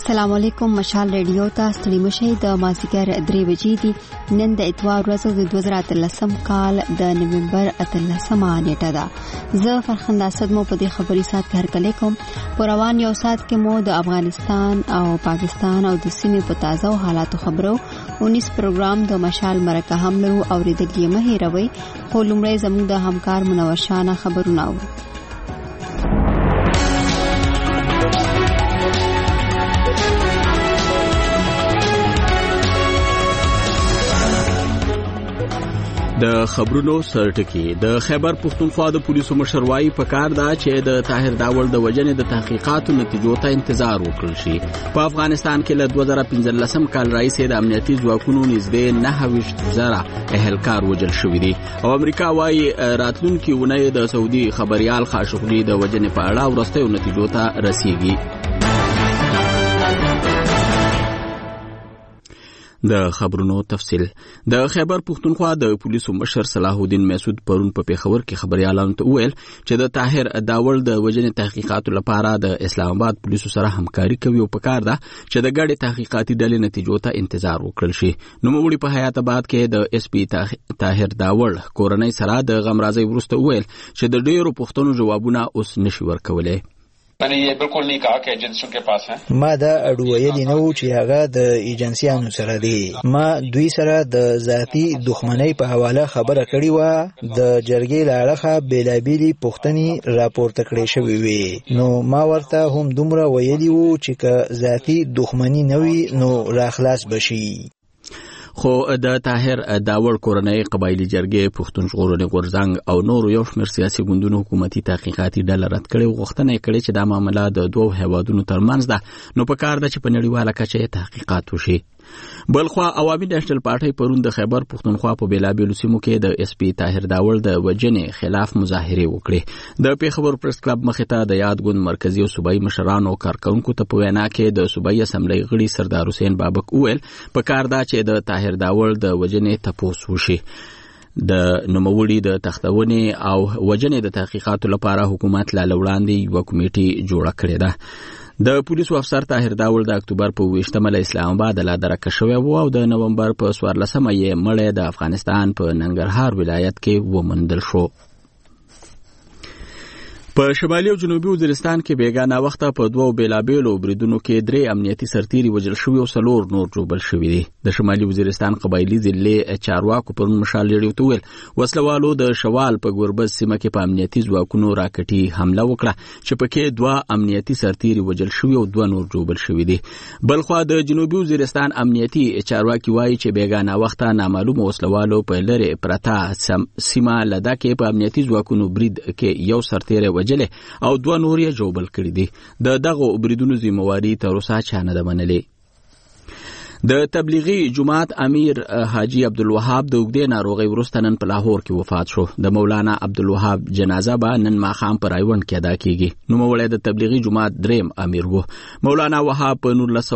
السلام علیکم. مشال ریډیو ته ستړي مشئ. د مازدیګر 3 بجې دي. نن د اتوار ورځ د 2013 کال د نومبر 18 نیټه ده. زه فرخنده اسد مو په دې خبري سات کې هرکلی کوم. په روان یو سات کې مو د افغانستان او پاکستان او د سیمې په تازه حالاتو خبرو 19 پروګرام د مشال مرکه هم لرو او ریډیو مه هېروئ. خو لومړی زموږ د همکار منور شانه خبرونه اورو. د خبرونو سرټکی. د خیبر پختونخوا د پولیسو مشروعي په کار ده چې د طاهر داول د وجنې د تحقیقاتو نتیجو ته انتظار وکړل شي. په افغانستان کې له 2015 کال راهیسې د امنیتي ځواکونو نږدې 9,000 اهلکار وژل شوي دي او امریکا وايي راتلونکي اونۍ د سعودي خبريال خاشقجي د وجنې په اړه ورستیو نتیجو ته رسیږي. د خبرونو تفصیل. د خیبر پختونخوا د پولیسو مشر صلاح الدین مسعود پرون په پیښور کې خبريالانو ته وویل چې د طاهر داول د وجنې تحقیقاتو لپاره د اسلام آباد پولیسو سره همکاري کوي او په کار ده چې د ګډې تحقیقاتي ډلې نتیجو ته انتظار وکړل شي. نوموړي په حیات آباد کې د اس پی طاهر داول کورنۍ سره د غمرازي وروسته وویل چې د ډیرو پوښتنو جوابونه اوس نشي ورکولای. मैंने ये बिल्कुल नहीं कहा कि एजेंसियों के पास हैं. ما دا اډویلی نو چې هغه د ایجنسیانو سره دی. ما دوی سره د ذاتی دښمنۍ په حواله خبره کړې و. د جرګې لاړه بیلابېلې پوښتنې راپورته کړې شوې وي. نو ما ورته هم دومره ویلی وو چې که ذاتی دښمنۍ نه وي نو راخلاص بشي. خو د طاهر داول کورنۍ قبایلی جرګې پښتون ژغورنې غورځنګ او نور یو شمېر سیاسي ګوندونو حکومتي تحقیقاتي ډله رد کړې او غوښتنه یې کړې چې دا معامله د دوو هیوادونو ترمنځ ده، نو په کار ده چې په نړیواله کچه تحقیقات وشي. بلخوا عوامي نېشنل پارټي پرون د خیبر پختونخوا په بیلابېلو سیمو کې د اس پی طاهر داول د وجنې خلاف مظاهره وکړې. د پیښور پریس کلب مخې ته د یاد ګوند مرکزی او صوبایي مشرانو او کارکونکو ته په وینا کې د صوبایي اسمبلی غړي سردار حسین بابک وویل په کار ده چې د طاهر داول د وجنې تپوس وشي. د نوموړي د تختونې او وجنې د تحقیقاتو لپاره حکومت لا وړاندې یو کمیټه جوړه کړې ده. د پولیسو افسر طاهر داول د اکتوبر په 28 اسلام آباد له درکه شوی وو او د نومبر په 14 یې مړی د افغانستان په ننګرهار ولایت کې وموندل شو. په شمالي او جنوبي وزیرستان کې بیګانه وخته په دوو بیلابېلو بریدونو کې 3 امنیتي سرتیري وژل شوي او 4 نور ژوبل شوي دي. د شمالي وزیرستان قبایلی ضلع چارواکو پر مشال لري ویل وسلوالو د شوال په ګوربز سیمه کې په امنیتي ځواکونو راکټي حمله وکړه چې پکې 2 امنیتي سرتیري وژل شوي او 2 نور ژوبل شوي دي. بلخوا د جنوبي وزیرستان امنیتي چارواکي وایي چې بیګانه وخته نامعلومه وسلوالو په لری پرتا سیمه لدا کې په امنیتي ځواکونو برید کې یو سرتیری او 2 نور یې جوړبل کړی دي. د دغه بریدونو ذمہواری تر اوسه چا نه ده منلې. د تبلیغي جماعت امیر حاجی عبدالوهاب د اوږدې ناروغۍ وروسته نن په لاهور کې وفات شو. د مولانا عبدالوهاب جنازه به نن ماښام په رایوند کې ادا کیږي. نوموړی د تبلیغي جماعت دریم امیر و. مولانا وهاب په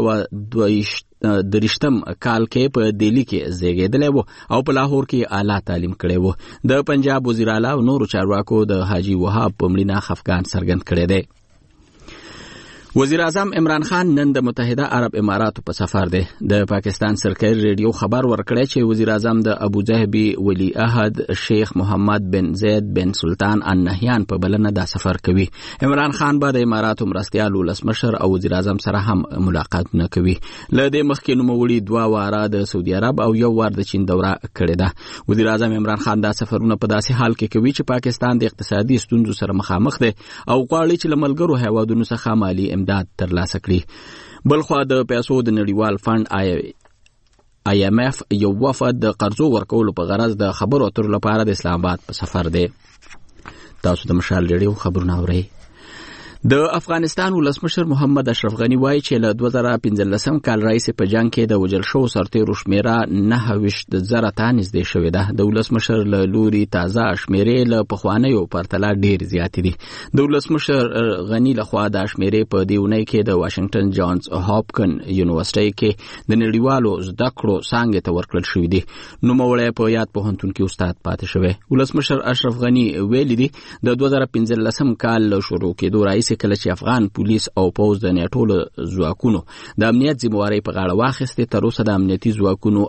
1923 کال کې په دلی کې زیږیدلی و او په لاهور کې اعلی تعلیم کړی و. د پنجاب وزیر اعلی او نورو چارواکو د حاجی وهاب په مړینه خفګان څرګند کړی دی. وزیر اعظم عمران خان نن د متحده عرب اماراتو په سفر دی. د پاکستان سرکاري ریډیو خبر ورکړی چې وزیر اعظم د ابوظبي ولی عهد شیخ محمد بن زید بن سلطان النهیان په بلنه دا سفر کوي. عمران خان به د اماراتو مرستیال ولسمشر او وزیر اعظم سره هم ملاقاتونه کوي. له دې مخکې نوموړي 2 واره د سعودي عرب او 1 وار د چین دوره کړې ده. وزیر اعظم عمران خان دا سفرونه په داسې حال کې کوي چې پاکستان د اقتصادي ستونزو سره مخامخ دی او غواړي چې له ملګرو هیوادونو څخه مالي امداد ترلاسه کړي. بلخوا د پیسو د نړیوال فند IMF یو وفد د قرضو ورکولو په غرض د خبرو اترو لپاره د اسلام آباد په سفر دی. تاسو د مشال ریډیو خبرونه اورئ. د افغانستان ولسمشر محمد اشرف غنی وایي چې له 2015 کال راهیسې په جنگ کې د وژل شوو سرتیرو شمیره 9,000 ته نږدې شوې ده. د ولسمشر له لوري تازه شمیرې له پخوانیو پرتله ډېر زیاتې دي. د ولسمشر غنی لخوا دا شمیرې په دې اونۍ کې د واشنگټن جانز هاپکن یونیورسيټي کې د نړیوالو زده کړو څانګې ته ورکړل شوې دي. نوموړی په یاد پوهنتون کې استاد پاتې شوی. ولسمشر اشرف غنی ویلي دي د 2015 کال له شروع کېدو راهیسې راهیسې کله چې افغان پولیس او پوز د نیټو له ځواکونو د امنیت ذمہواري په غاړه واخیستې، تر اوسه د امنیتي ځواکونو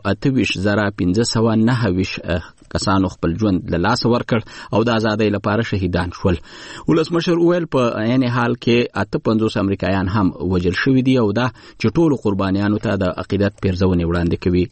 28,529 کسانو خپل ژوند له لاسه ورکړ او د ازادۍ لپاره شهیدان شول. ولسمشر وویل په عین حال کې 58 امریکایان هم وژل شوي دي او دا چې ټولو قربانیانو ته د عقیدت پیرزونې وړاندې کوي.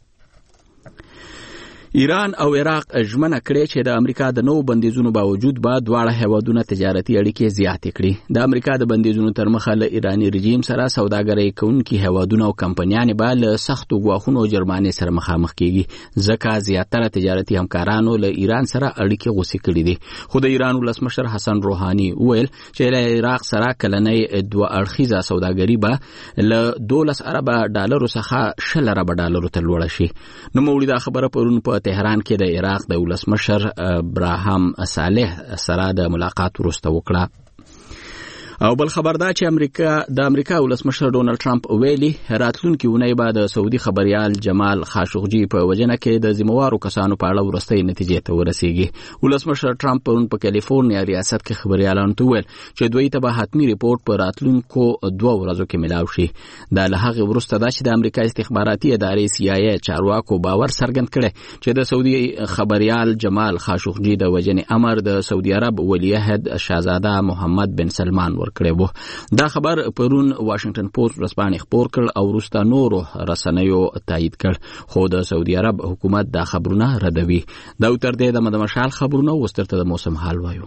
ایران او عراق ژمنه کړې چې د امریکا د نوو بندیزونو باوجود به دواړه هیوادونه تجارتي اړیکې زیاتې کړي. د امریکا د بندیزونو تر مخه له ایراني رژیم سره سوداګرۍ کوونکي هیوادونه او کمپنیانې به له سختو ګواښونو او جرمانې سره مخامخ کیږي، ځکه زیاتره تجارتي همکارانو له ایران سره اړیکې غوڅې کړي دي. خو د ایران ولسمشر حسن روحاني وویل چې له عراق سره کلنۍ 2 اړخیزه سوداګري به له $12 ارب څخه $10 ارب ته لوړه شي. نو موږ دا خبره پرون په تهران کې د عراق د ولسمشر ابراهام صالح سره د ملاقات وروسته وکړه. او بل خبر دا چې د امریکا ولسمشر ډونالد ټرمپ ویلي راتلونکي اونۍ به د سعودي خبريال جمال خاشقجي په وجنه کې د ذمہوارو کسانو په اړه ورستۍ نتیجې ته ورسیږي. ولسمشر ټرمپ په کالیفورنیا ریاست کې خبريالانو ته ویل چې دوی ته به حتمی ریپورت په راتلونکو 2 ورځو کې ملاو شي. دا له هغه وروسته دا چې د امریکا استخباراتي ادارې CIA چارواکو باور څرګند کړي چې د سعودي خبريال جمال خاشقجي د وجنې امر د سعودي عرب ولیعهد شاهزاده محمد بن سلمان کړی وو. دا خبر پرون واشنگټن پوسټ ورځپاڼې خپور کړ او وروسته نورو رسنیو تایید کړ، خو د سعودي عرب حکومت دا خبرونه ردوي. دا تر دې د مشال خبرونه وسترته د موسم حال وایو.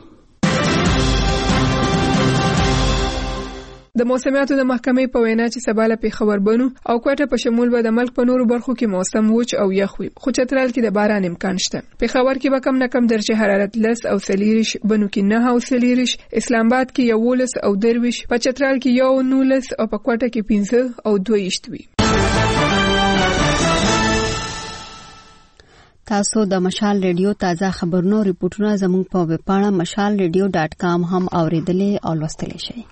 د موسمیاتو د محکمې په وینا چې سبا له پیښور بنو او کوټه په شمول به د ملک په نورو برخو کې موسم وچ او یخ وي، خو چترال کې د باران امکان شته. پیښور کې به کم نه کم درجه حرارت 10 او 30، بنو کې 9 او 30، اسلام آباد کې 11 او 23، په چترال کې 19 او په کوټه کې 15 او 22 وي. تاسو د مشال ریډیو تازه خبرونو ریپورتونه زموږ په ویب پاڼه mashalradio.com هم اوریدلې او لوستلې شئ.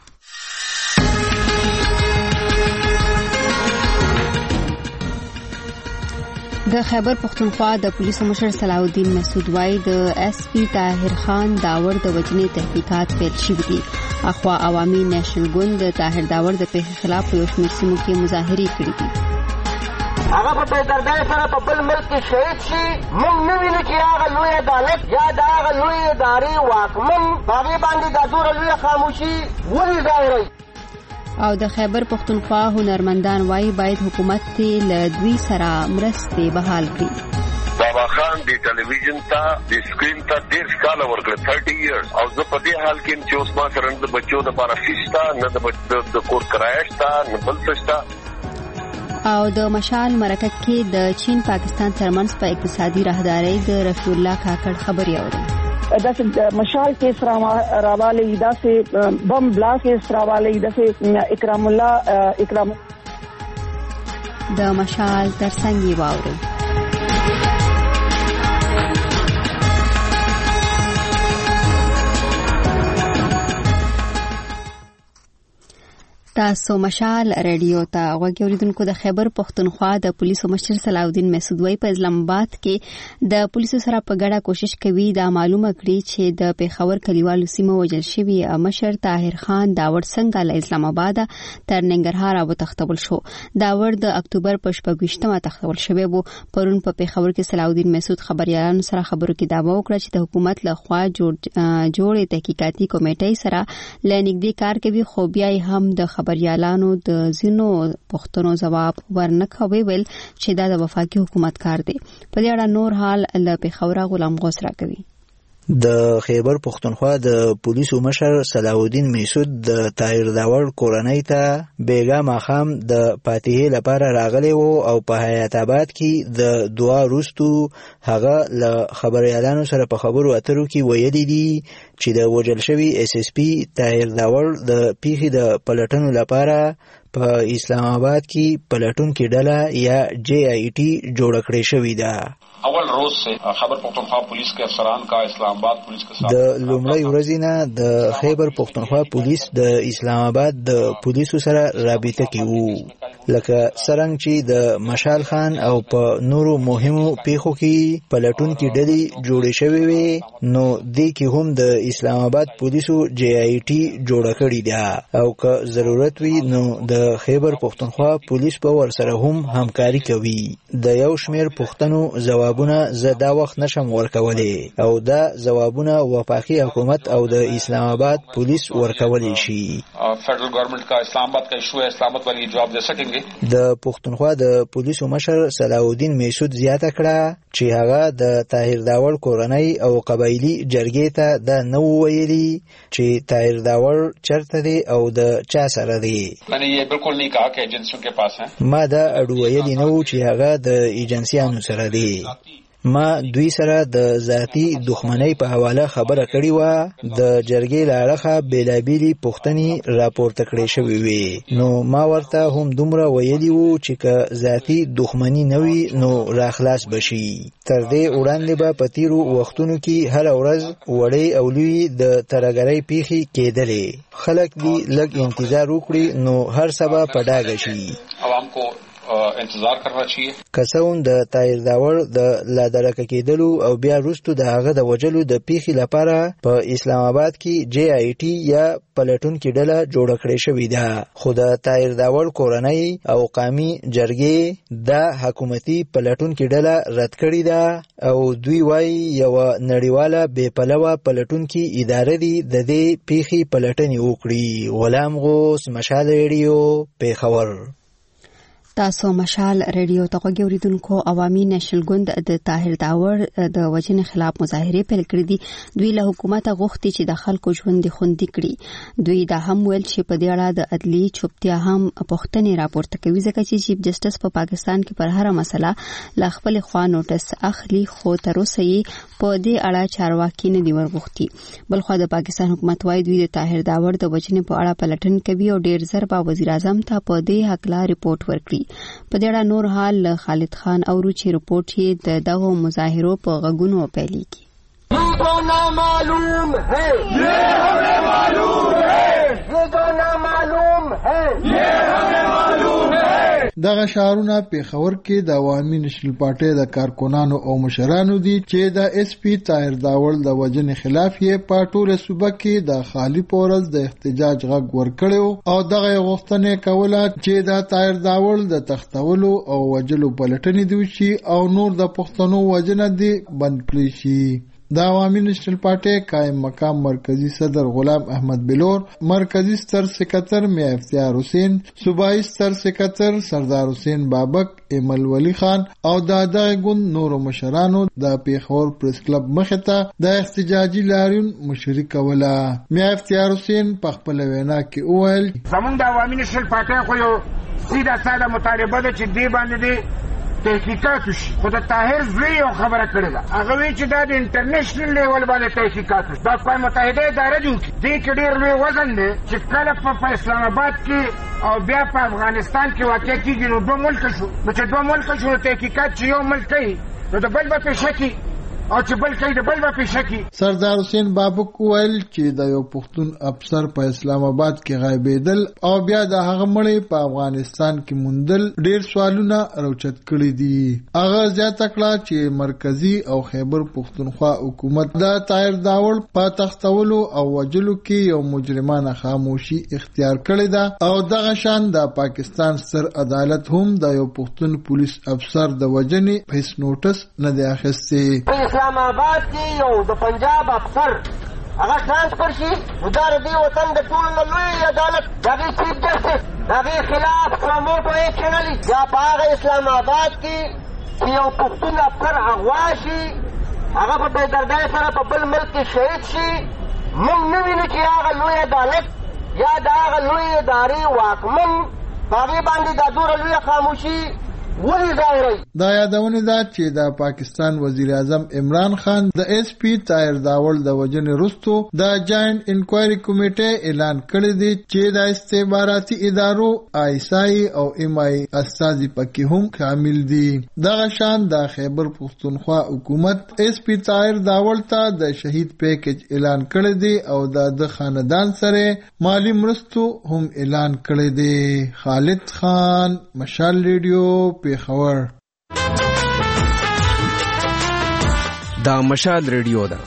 د خیبر پختونخوا د پولیسو مشر صلاح الدین مسعود وايي د SP طاهر خان داور د وجنې تحقیقات پیل شوي دي. اخوا عوامي نېشنل ګوند د طاهر داور د پیښې خلاف یو شمېر سیمو کې مظاهرې کړې دي. هغه په پیدردای سره په بل ملک کې شهید شي، موږ نه وینو چې هغه لوی عدالت یا د هغه لوی ادارې واکمن هغې باندې دا دوره لویه خاموشي ولې ظاهروي. او د خیبر پختونخوا هنرمندان وايي باید حکومت ته له دوی سره مرستې بحال کړي. بابا خان دی ټلویزیون ته د سکرین ته 10 کال ورکړ 30 ایئرز او زه په دې حال کې چې اوس ما سره د بچو د لپاره فیستا نه د بچو د کور کرایه شته نه بل څه شته. او د مشال مرکه کې د چین پاکستان ترمنځ په اقتصادي راهدارۍ د رفیع الله کاکړ خبري اوري. داسې مشال کې راواله داسې بم بلاس کې راواله داسې اکرام الله د مشال ترڅنګ واوري. تاسو مشال ریډیو ته غوږی اوریدونکو. د خیبر پختونخوا د پولیسو مشر صلاح الدین مسعود وايي په اسلام آباد کې د پولیسو سره په ګډه کوشش کوي دا معلومه کړي چې د پیښور کلیوالو سیمه وژل شوی مشر طاهر خان داور څنګه له اسلام آباد تر ننګرهار وتښتول شو. داور د اکتوبر په 28مه تښتول شوی وو. پرون په پیښور کې صلاح الدین مسعود خبريالانو سره خبرو کې دعوا وکړه چې د حکومت له خوا جوړې تحقیقاتي کمیټې سره لنګدي کار کوي، خو بیا هم د خبريالانو د زینو پښتنو جواب ورنکوي ویل چې دا د وفاقي حکومت کار دی. په دې اړه نور حال له پیښور غلام غوس راکوي. د خیبر پختونخوا د پولیسو مشر صلاح الدین مسعود د طاهر داور کورنۍ ته بیګا ماخام د فاتحې لپاره راغلی وو او په حیات آباد کې د دعا وروستو هغه له خبريالانو سره په خبرو اترو کې ویلي دي چې د وژل شوي SSP طاهر داور د پیښې د پلټنو لپاره په اسلام آباد کې پلټون کې ډله یا JIT جوړ کړې شوې ده. اول روز سے خیبر پختونخوا پولیس کے افسران کا اسلام آباد پولیس کے ساتھ د لومړی ورځې نه د خیبر پختونخوا پولیس د اسلام آباد د پولیسو سره رابطه کې وو. لکه څرنګه چې د مشال خان او په نورو مهمو پیښو کې پلټونکي ډلې جوړې شوې وي نو دې کې هم د اسلام آباد پولیسو JIT جوړه کړې ده او که ضرورت وي نو د خیبر پختونخوا پولیس په ورسره هم همکاري کوي. د یو شمېر پوښتنو ځوابونه زه دا وخت نشم ورکولی او دا ځوابونه وفاقي حکومت او د اسلام آباد پولیس ورکولی شي. फेडरल गवर्नमेंट का इस्लामाबाद का इशू है, इस्लामाबाद वाले जवाब दे सकेंगे. د پښتونخوا د پولیسو مشر صلاح الدین میسود زیاته کړه چې هغه د طاهر داور کورنۍ او قبایلی جرګې ته دا نو ویلي چې طاهر داور چرته دی او د چا سره دی. मैंने ये बिल्कुल नहीं कहा कि एजेंसियों के पास हैं. ما دا اډو ویلي نو چې هغه د ایجنسیانو سره دی. ما دوی سره د ذاتی دښمنۍ په حواله خبره کړې و. د جرګې له اړخه بیلابیلې پوښتنې راپورته کړې شوې وې نو ما ورته هم دومره ویلي وو چې که ذاتي دښمني نه وي نو راخلاص بشي. تر دې وړاندې به په تیرو وختونو کې هره ورځ وړې او لویې د ترهګرۍ پیښې کېدلې. خلک دې لږ انتظار وکړي نو هر څه به په ډاګه شي. عوام کو انتظار کرنا چاہیے. کسون د طاهر داور د لادرکه کېدلو او بیا وروسته د هغه د وجلو د پیښې لپاره په اسلام آباد کې JIT یا پلټونکي ډله جوړه کړې شوې ده خو د طاهر داور کورنۍ او قومي جرګې د حکومتي پلټونکي ډله رد کړې ده او دوی وايي یو نړیواله بې پلوه پلټونکي اداره دي د دې پیښې پلټنې وکړي. غلام غوث، مشال ریډیو، پیښور. تاسو مشال ریډیو ته غوږی اوریدونکو. عوامي نېشنل ګوند د طاهر داور د وژنې خلاف مظاهره پیل کړې دي. دوی له حکومت غوښتي چې د خلکو ژوند خوندي کړي. دوی دا هم ویل چې په دې اړه د عدلي چوپتیا هم پوښتنې راپورته کوي ځکه چې چیف جسټس په پاکستان کې پر هر مسله لا خپل خوا نوټس اخلي خو تر اوسه یې په دې اړه چارواکي نه دی ورغوښتي. بلخو د پاکستان حکومت وايي دوی د طاهر داور د وژنې په اړه پلټنه کوي او ډیر ژر به وزیر اعظم ته په دې حق لا ریپورت ورکړي. په دې اړه نور حال خالد خان او روچي رپورټ یې د دغه مظاهرو په غږونو پیلېږي. جو نامعلوم ہے یہ ہمیں معلوم ہے، یہ جو نامعلوم ہے یہ ہمیں معلوم ہے. دغه شعارونه پیښور کې د عوامي نېشنل پارټۍ د کارکونانو او مشرانو دي چې د SP طاهر داور د وژنې خلاف یې په ټوله صوبه کې د خالی پورز د احتجاج غږ ورکړو او دغه غوښتنه کوله چې د طاهر داور د تختولو او وژلو پلټنې دی شي او نور د پښتنو وژنه دي بند کړي شي. د عوامي نېشنل پارټۍ قائم مقام مرکزی صدر غلام احمد بلور، مرکزی ستر سکرټر میا افتیار حسین، صوبایي ستر سکرټر سردار حسین بابک، ایمل ولی خان او د دغه ګوند نورو مشرانو د پیښور پریس کلب مخې ته د احتجاجي لاریون مشري کوله. میا افتیار حسین په خپل وینا کې وویل زموږ د عوامي نېشنل پارټۍ خو یو سیده ساده مطالبه ده چې دې باندې تحقیقات وشي. خو د طاهر زوی یو خبره کړې ده، هغه وایي چې دا د انټرنیشنل لیول باندې تحقیقات وشي. دا اقوام متحده اداره جوړ کړي. دې کې ډېر لوی وزن دی چې کله په اسلام آباد کې او بیا په افغانستان کې واقع کېږي نو دوه ملک شو. نو چې دوه ملک شو نو تحقیقات چې یو ملک کوي نو د بل به پیشه کړي او چې بل کوي د بل به پیشه کړي. سردار حسین بابک ویل چې د یو پښتون افسر په اسلام آباد کې غایبېدل او بیا د هغه مړی په افغانستان کې موندل ډېر سوالونه راوچت کړي دي. هغه زیاته کړه چې مرکزی او خیبر پښتونخوا حکومت د طاهر داور په تختولو او وژلو کې یو مجرمانه خاموشي اختیار کړې ده او دغه شان د پاکستان ستر عدالت هم د یو پښتون پولیس افسر د وژنې هیڅ نوټس نه دی اخیستی. اسلام آباد کې یو د پنجاب افسر هغه ټرانسفر شي نو دا د دې وطن د ټولو نه لوی عدالت د هغې چیف جسټس د هغې خلاف پروموټ ایکشن علي یا په هغه اسلام آباد کې چې یو پښتون افسر اغوا شي هغه په بېدردۍ سره په بل ملک کې شهید شي. موږ نه وینو چې هغه لوی عدالت یا د هغه لوی ادارې واکمن په هغې باندې دا دومره لویه خاموشي ولې ځاورئ؟ دا یادونه ده چې د پاکستان وزیر اعظم عمران خان د ایس پی طاهر داول د وژنې وروسته د جاینټ انکوایري کمیټې اعلان کړی دی چې د استخباراتي ادارو آیسای او ام آی استازي پکې هم شامل دي. دغه شان د خیبر پښتونخوا حکومت ایس پی طاهر داول ته د شهید پیکج اعلان کړی دی او د خاندان سره مالی مرستو هم اعلان کړی دی. خالد خان، مشال ریډیو، پیښور. دا مشال ریډیو ده.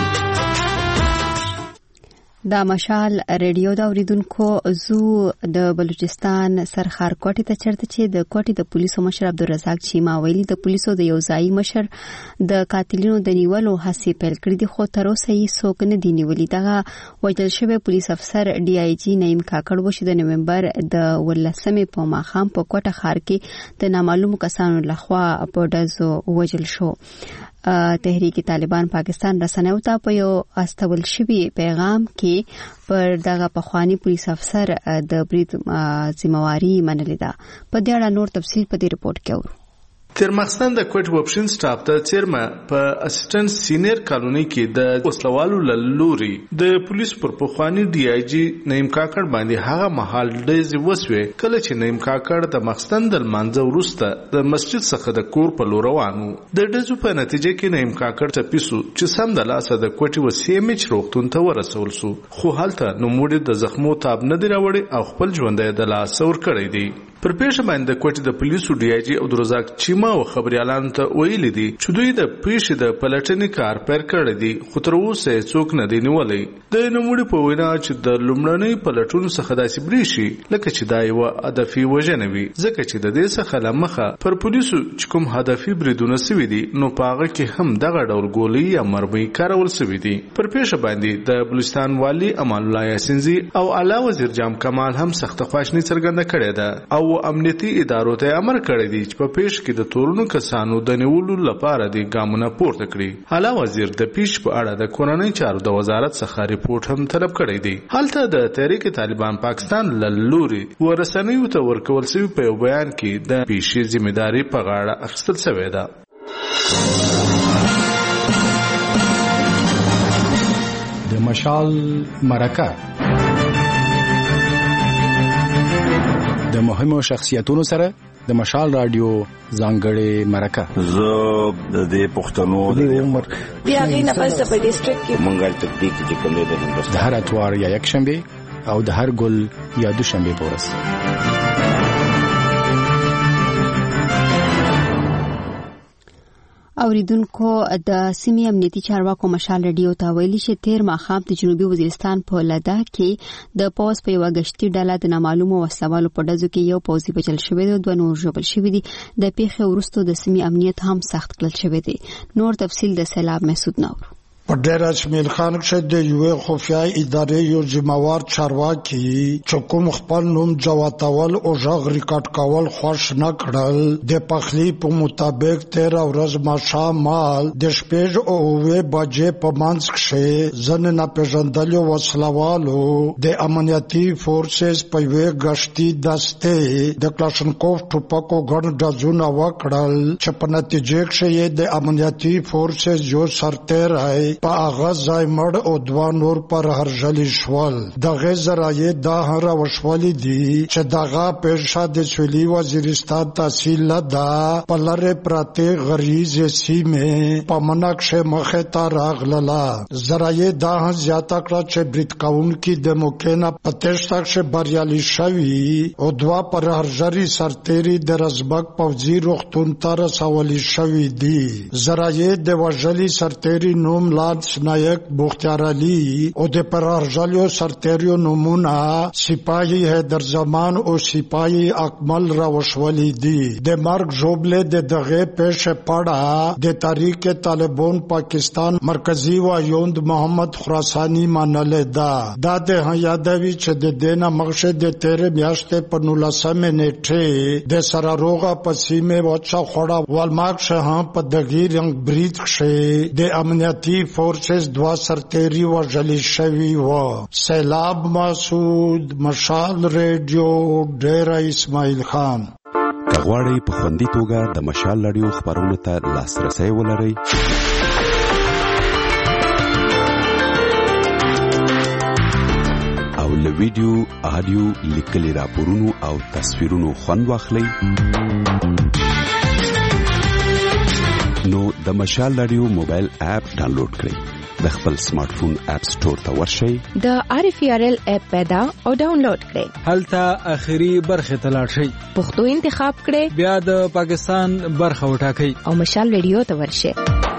دا مشال ریډیو دا اوریدونکو زو د بلوچستان سرخار کوټې ته چرته چې د کوټې د پولیسو مشر عبدالرزاق چیما ویلي د پولیسو د یو ځای مشر د قاتلینو د نیولو هڅې پیل کړې دي خو تر اوسه یې څوک نه دي نیولي. دغه وژل شوی پولیس افسر ډي آی جي نعیم کاکړ و چې د نومبر د 18 په ماښام په کوټه ښار کې د نامعلومو کسانو لخوا په ډزو وژل شو. تحریک طالبان پاکستان رسنیو ته په یو استول شوی پیغام کې پر دغه پخوانی پولیس افسر د برید ذمہواری منلې ده. په دې اړه نور تفصیل په دې رپورت کې اورو. ترمختان د کوټ وپشن سټاف ته چیرمه په اسسټنټ سینیئر کالونی کې د وسلوالو لوري د پولیس پر پخوانی ډي آی جي نعیم کاکړ باندې هغه محل ډزې وسوې کله چې نعیم کاکړ د مخستن د منځ وروسته د مسجد څخه د کور په لور روانو. د ډزو په نتیجه کې نعیم کاکړ ته پیسو چې سم د لاسه د کوټي وسیمچ روغتون ته ورسول سو خو هلته نوموړي د زخمو تاب نه دی راوړي او خپل ژوند یې د لاس ور کړی دی. پر پیښه باندې کوټي د پولیسو ډي آی جي عبدالرزاق چیما او خبريالانو ته ویلي دي چې دوی د پیښې د پلټنې کار پیل کړی دی خو تر اوسه څوک نه دی نیولای. د نوموړي په وینا چې د لومړنۍ پلټونو څخه داسې بریشي لکه چې دا یو هدفي وژنه وي ځکه چې د دې څخه لمخه پر پولیسو چې کوم هدفي بریدونه سوي دي نو پاغه کې هم دغه ډول ګولۍ یا مرمۍ کارول سوي دي. پر پیښه باندې د بلوچستان والی امان الله یاسینزي او اعلی وزیر جام کمال هم سخت خواشنی څرګنده کړې ده او امنیتي ادارو ته امر کړی دی چې په پیښ کې د تورونو کسانو د نیولو لپاره د ګامونه پورته کړي. اعلی وزیر د پیښ په اړه د کورنۍ چارو د وزارت څخه ریپورت هم طلب کړی دی. هلته د تحریک طالبان پاکستان لوري ورسنیو ته ورکول شوی په یو بیان کې د پیښې ذمہداري په غاړه اخیستل شوې ده. د مشال مرکه د مهمو شخصیتونو سره د مشال رادیو ځانګړې مرکه. زه د دې پښتنو د عمر بیا غي نه پس په ډیسټریکټ کې منګل تطبیق چې کوم د هندوستان د هر اتوار یا یک شنبه او د هر ګل یا دوشنبه پورس. اوریدونکو د سیمې امنیتي چارواکو مشال ریډیو ته ویلي چې تیر ماښام د جنوبي وزیرستان په لدا کې د پوز په یو غشتي ډله د نامعلومو وسوالو په ډزو کې یو پوزي بچل شوی دی، دوه نور ژوبل شوی دي. د پیښې وروسته د سیمې امنیت هم سخت کړل شوی دی. نور تفصیل د سیلاب محسود نور. په ډیر اسمیل خان کې د یو خفیه ادارې یو ذمہوار چارواکي چې کوم خپل نوم جواتول او ژغ ریکارډ کول خوښ نه کړل د پخلی په مطابق 13 ورځ ماښام مال د شپږ او 9 بجې په منځ کې ځن نه پیژندلو وسلوالو د امنیتي فورسز په یو غشتي دسته د کلاشنکوف ټوپکو ګڼ ډزونه وکړل چې په نتیجه کې د امنیتي فورسز یو سرتیری په هغه ځای مړ او دوه نور پر هرژلي شول. دغه ذرایع دا هره وشولې دي چې دغه پیښه د سویلي وزیرستان تحصیل لدا په لاره پراته غریزه سیمه په مناقشه مخه ته راغله. ذرایع دا زیاته کړه چې برید کوونکي د موکینا په تشتاک شه بریالي شوي او دوه پر هرژلي سرتیری د رزبک پوځي روغتون ته رسولي شوي دي. ذرایع د وژلي سرتیری نوم نایک بختیار علی او د پرارجالیو سرتیریو نمونه سپاهی حیدر زمان او سپاهی اکمل را وشولی دی. د مرگ جوبله د دغه پیش پاڑا د تحریک طالبان پاکستان مرکزی وایوند محمد خراسانی منل دا د یادوي چې د دینه مغشه د 13 میاشتې په 19 نیټه د سراروغه پسیمه وچا خوړه والماک شه په دغه رنگ برید شه د امنیتي فورسز دوا سرتیری و جلی شوی و. سیلاب مسعود، مشال ریڈیو، ډیرہ اسماعیل خان. کغواړی په خوندي توګه د مشال رادیو خبرونو ته لاسرسي ولرئ او له ویډیو، آډیو، لیکلي راپورونو او تصویرونو خوند واخلئ نو د مشال رادیو موبایل اپ ډاونلوډ کړئ د خپل سمارټ فون اپ سٹور ته ورشئ د RFRL اپ پیدا او ډاونلوډ کړئ هلته اخري برخه ته لاړ شئ پښتو انتخاب کړئ بیا د پاکستان برخه وټاکئ او مشال رادیو ته ورشئ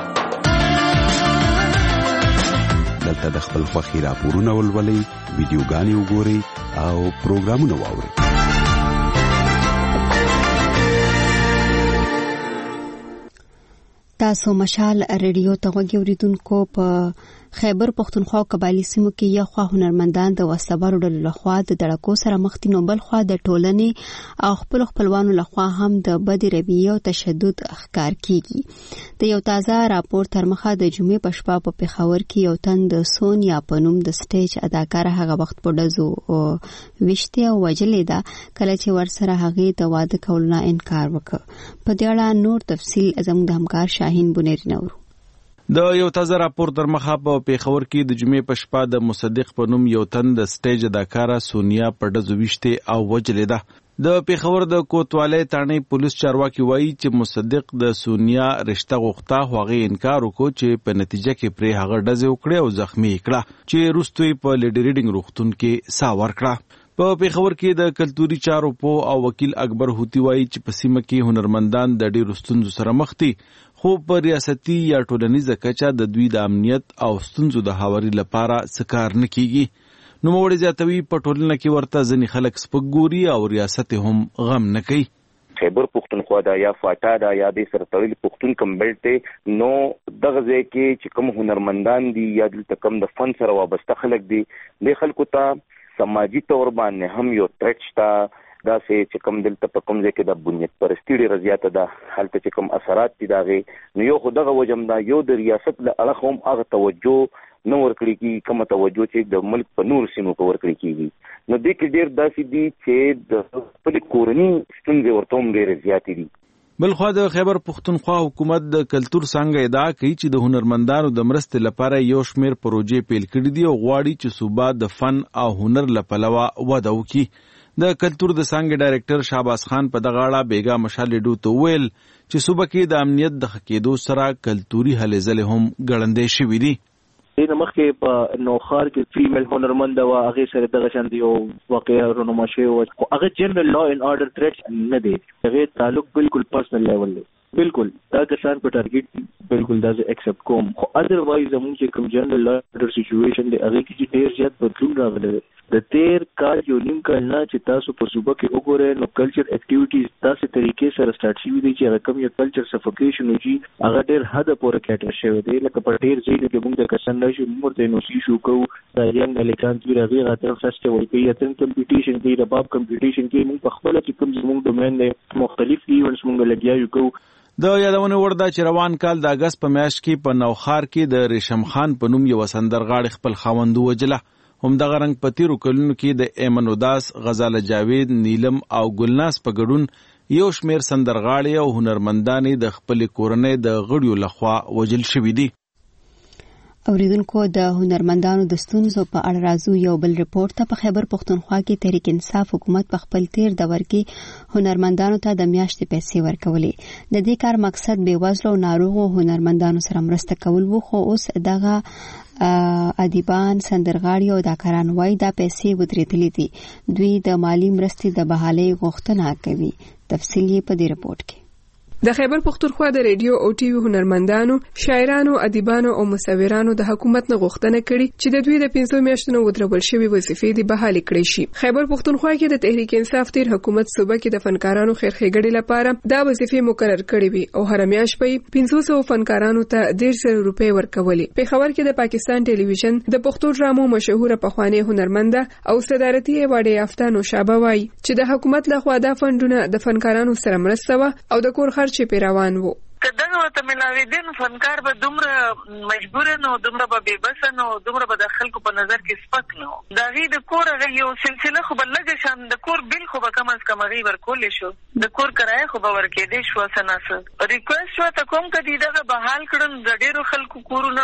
دلته د خپل خوښي راپورونه ولولئ ویډیوګانې وګورئ او پروګرامونه واورئ تاسو مشال رادیو ته غوږی اوریدونکو په خیبر پختونخوا او قبایلی سیمو کې یو خوا هنرمندان د وسلوالو ډلو لخوا د دړکو سره مخ دي نو بل خوا د ټولنې او خپلوانو لخوا هم د بد رویې او تشدد ښکار کیږي د یو تازه راپور تر مخه د جمعې په شپه په پېښور کې یو تن د سونیا په نوم د سټیج اداکار هغه وخت په ډزو وشته او وجلې ده کله چې ورسره هغه د واده کولو نه انکار وکړ په دې اړه نور تفصیل زموږ د همکار شاهین بنيري نورو د یو تازه راپور تر مخه په پېښور کې د جمعې په شپه د مصدق په نوم یو تن د سټیج اداکاره سونیا په ډزو وشته او وجلې ده د پېښور د کوتوالی تانې پولیس چارواکي وایي چې مصدق د سونیا رشتہ غوښته هغه انکار وکړ چې په نتیجه کې پرې هغه ډزې وکړې او زخمی کړه چې وروسته په لیډي ریډینګ روغتون کې سا ورکړه په پېښور کې د کلتوري چارو په او وکیل اکبر هوتی وایي چې په سیمه کې هنرمندان د ډېرو ستونزو سره مخ دي خو په ریاستي یا ټولنیزه کچه د دوی د امنیت او ستونزو د هواري لپاره سکار نه کیږي نو موږ زیاتوي په ټولنه کې ورته ځنې خلک سپګوري او ریاست هم غم نه کوي خیبر پختونخوا دا یا فاټا دا یا د سرتویل پختون کمبلټ نو دغه ځای کې چې کوم هنرمندان دي یا دلته کوم د فن سره وابسته خلک دي د خلکو ته سماجی تور باندې هم یو ترټ شته دا چې کوم دلته په کوم ځای کې د بنیاد پرستی ډېره زیاته ده هلته چې کوم اثرات دي دغه نو یو خو دغه وجم دا یو د ریاست له اړخ هم هغه توجه نو ورکړي کی کوم توجه چې د ملک په نور سیمو کې ورکړي کیږي نو د کې ډېر داسې دي چې د خپل کورنۍ ستونزې ورته هم ډېرې زیاتې دي بلخوا د خیبر پختونخوا حکومت د کلتور څنګه ادعا کوي چې د هنرمندانو د مرستې لپاره یو شمېر پروژې پیل کړي دي او غواړي چې صوبه د فن او هنر لپاره وده وکړي د کلتور د څنګه ډایریکټر شهباز خان په دغه اړه بیګا مشال ډو ته ویل چې صوبه کې د امنیت د خکېدو سره کلتوري هلې ځلې هم ګړندې شوې دي د مخکې په نوخار کې فیمیل هنرمند او هغه سره دغه شان دی او واقعي رونما شوی او هغه جنرال لا ان آرډر تھریټس نه دی هغه تعلق بالکل پرسنل لیول دی بالکل دا کسان په ټارګټ بالکل دا ایکسپټ کوم خو اذروایز زموږ چې کوم جنرال لا آرډر سچويشن دی هغه کې ډېر زیات بدلون راغلی د تیر کال یو نیم کال نه چې تاسو په صوبه کې وګورئ نو کلچر اکټیویټیز تاسو طریقې سره سٹارټ شوي دي چې رقم یو کلچر سفوکیشن وږي هغه ډېر حد پورې کېټر شوی دی لکه په ډېر ځای کې موږ د کسان نشو موږ ته نو شو کوو دا ینګ الیکان چې راغی راته فیسټیوال کې یتن کمپټیشن کې رباب کمپټیشن کې موږ په خپل کې کوم زموږ ډومین دی مختلف ایونټس موږ لګیاو کوو د یادونه ورده چې روان کال د اگست په میاشت کې په نوخار کې د ریشم خان په نوم یو سندرغاړي خپل خاوند وجله هم دغه رنګ په تیرو کلونو کې د ایمن وداس غزاله جاوید نیلم او ګلناس په ګډون یو شمیر سندرغاړي او هنرمندانې د خپل کورنۍ د غړیو لخوا وجل شوې دي اوریدونکو د هنرمندانو د ستونزو په اړه راځو یو بل ریپورت ته په خیبر پختونخوا کې تحریک انصاف حکومت په خپل تیر دور کې هنرمندانو ته د میاشتې پیسې ورکولې د دې کار مقصد بیوزلو ناروغو هنرمندانو سره مرسته کول وو خو اوس دغه ادیبان سندرغاړي او اداکاران وایي دا پیسې ودرېدلې دي دوی د مالی مرستې د بحالۍ غوښتنه کوي تفصیل یې په دې ریپورت کې د خیبر پختونخوا د ریډیو او ټي وي هنرمندانو، شاعرانو، ادیبانو او مصورانو د حکومت نه غوښتنه کړې چې د دوی د 5 میاشتو نه ودرول شوی وظیفې د بحالي کړې شي. خیبر پختونخوا کې د تحریک انصاف تیر حکومت صوبه کې د فنکارانو خیرخېګړې لپاره دا وظیفې مقرر کړې وي او هر میاشت په 500 فنکارانو ته 1.5 روپۍ ورکولې. په خبر کې د پاکستان ټلویزیون د پښتو ډرامو مشهور پخوانی هنرمند او صدارتي ایوارډ یافته نوشابه وایي چې د حکومت لخوا دا فندونه د فنکارانو سره مرسته و او د کور چې پیروان وو. کداغه ورته ملاویدین فنکار به دومره مجبور نه دومره به بېبس نه دومره به د خلکو په نظر کې سپک نه د هغې د کور هغه یو سلسله خو به لږه شان د کور بیل خو به کم از کم هغې ورکولی شو د کور کرایه خو به ورکېدی شوه څه ناڅه ریکویسټ ورته کوم که دې دغه بحال کړل د ډېرو خلکو کورونه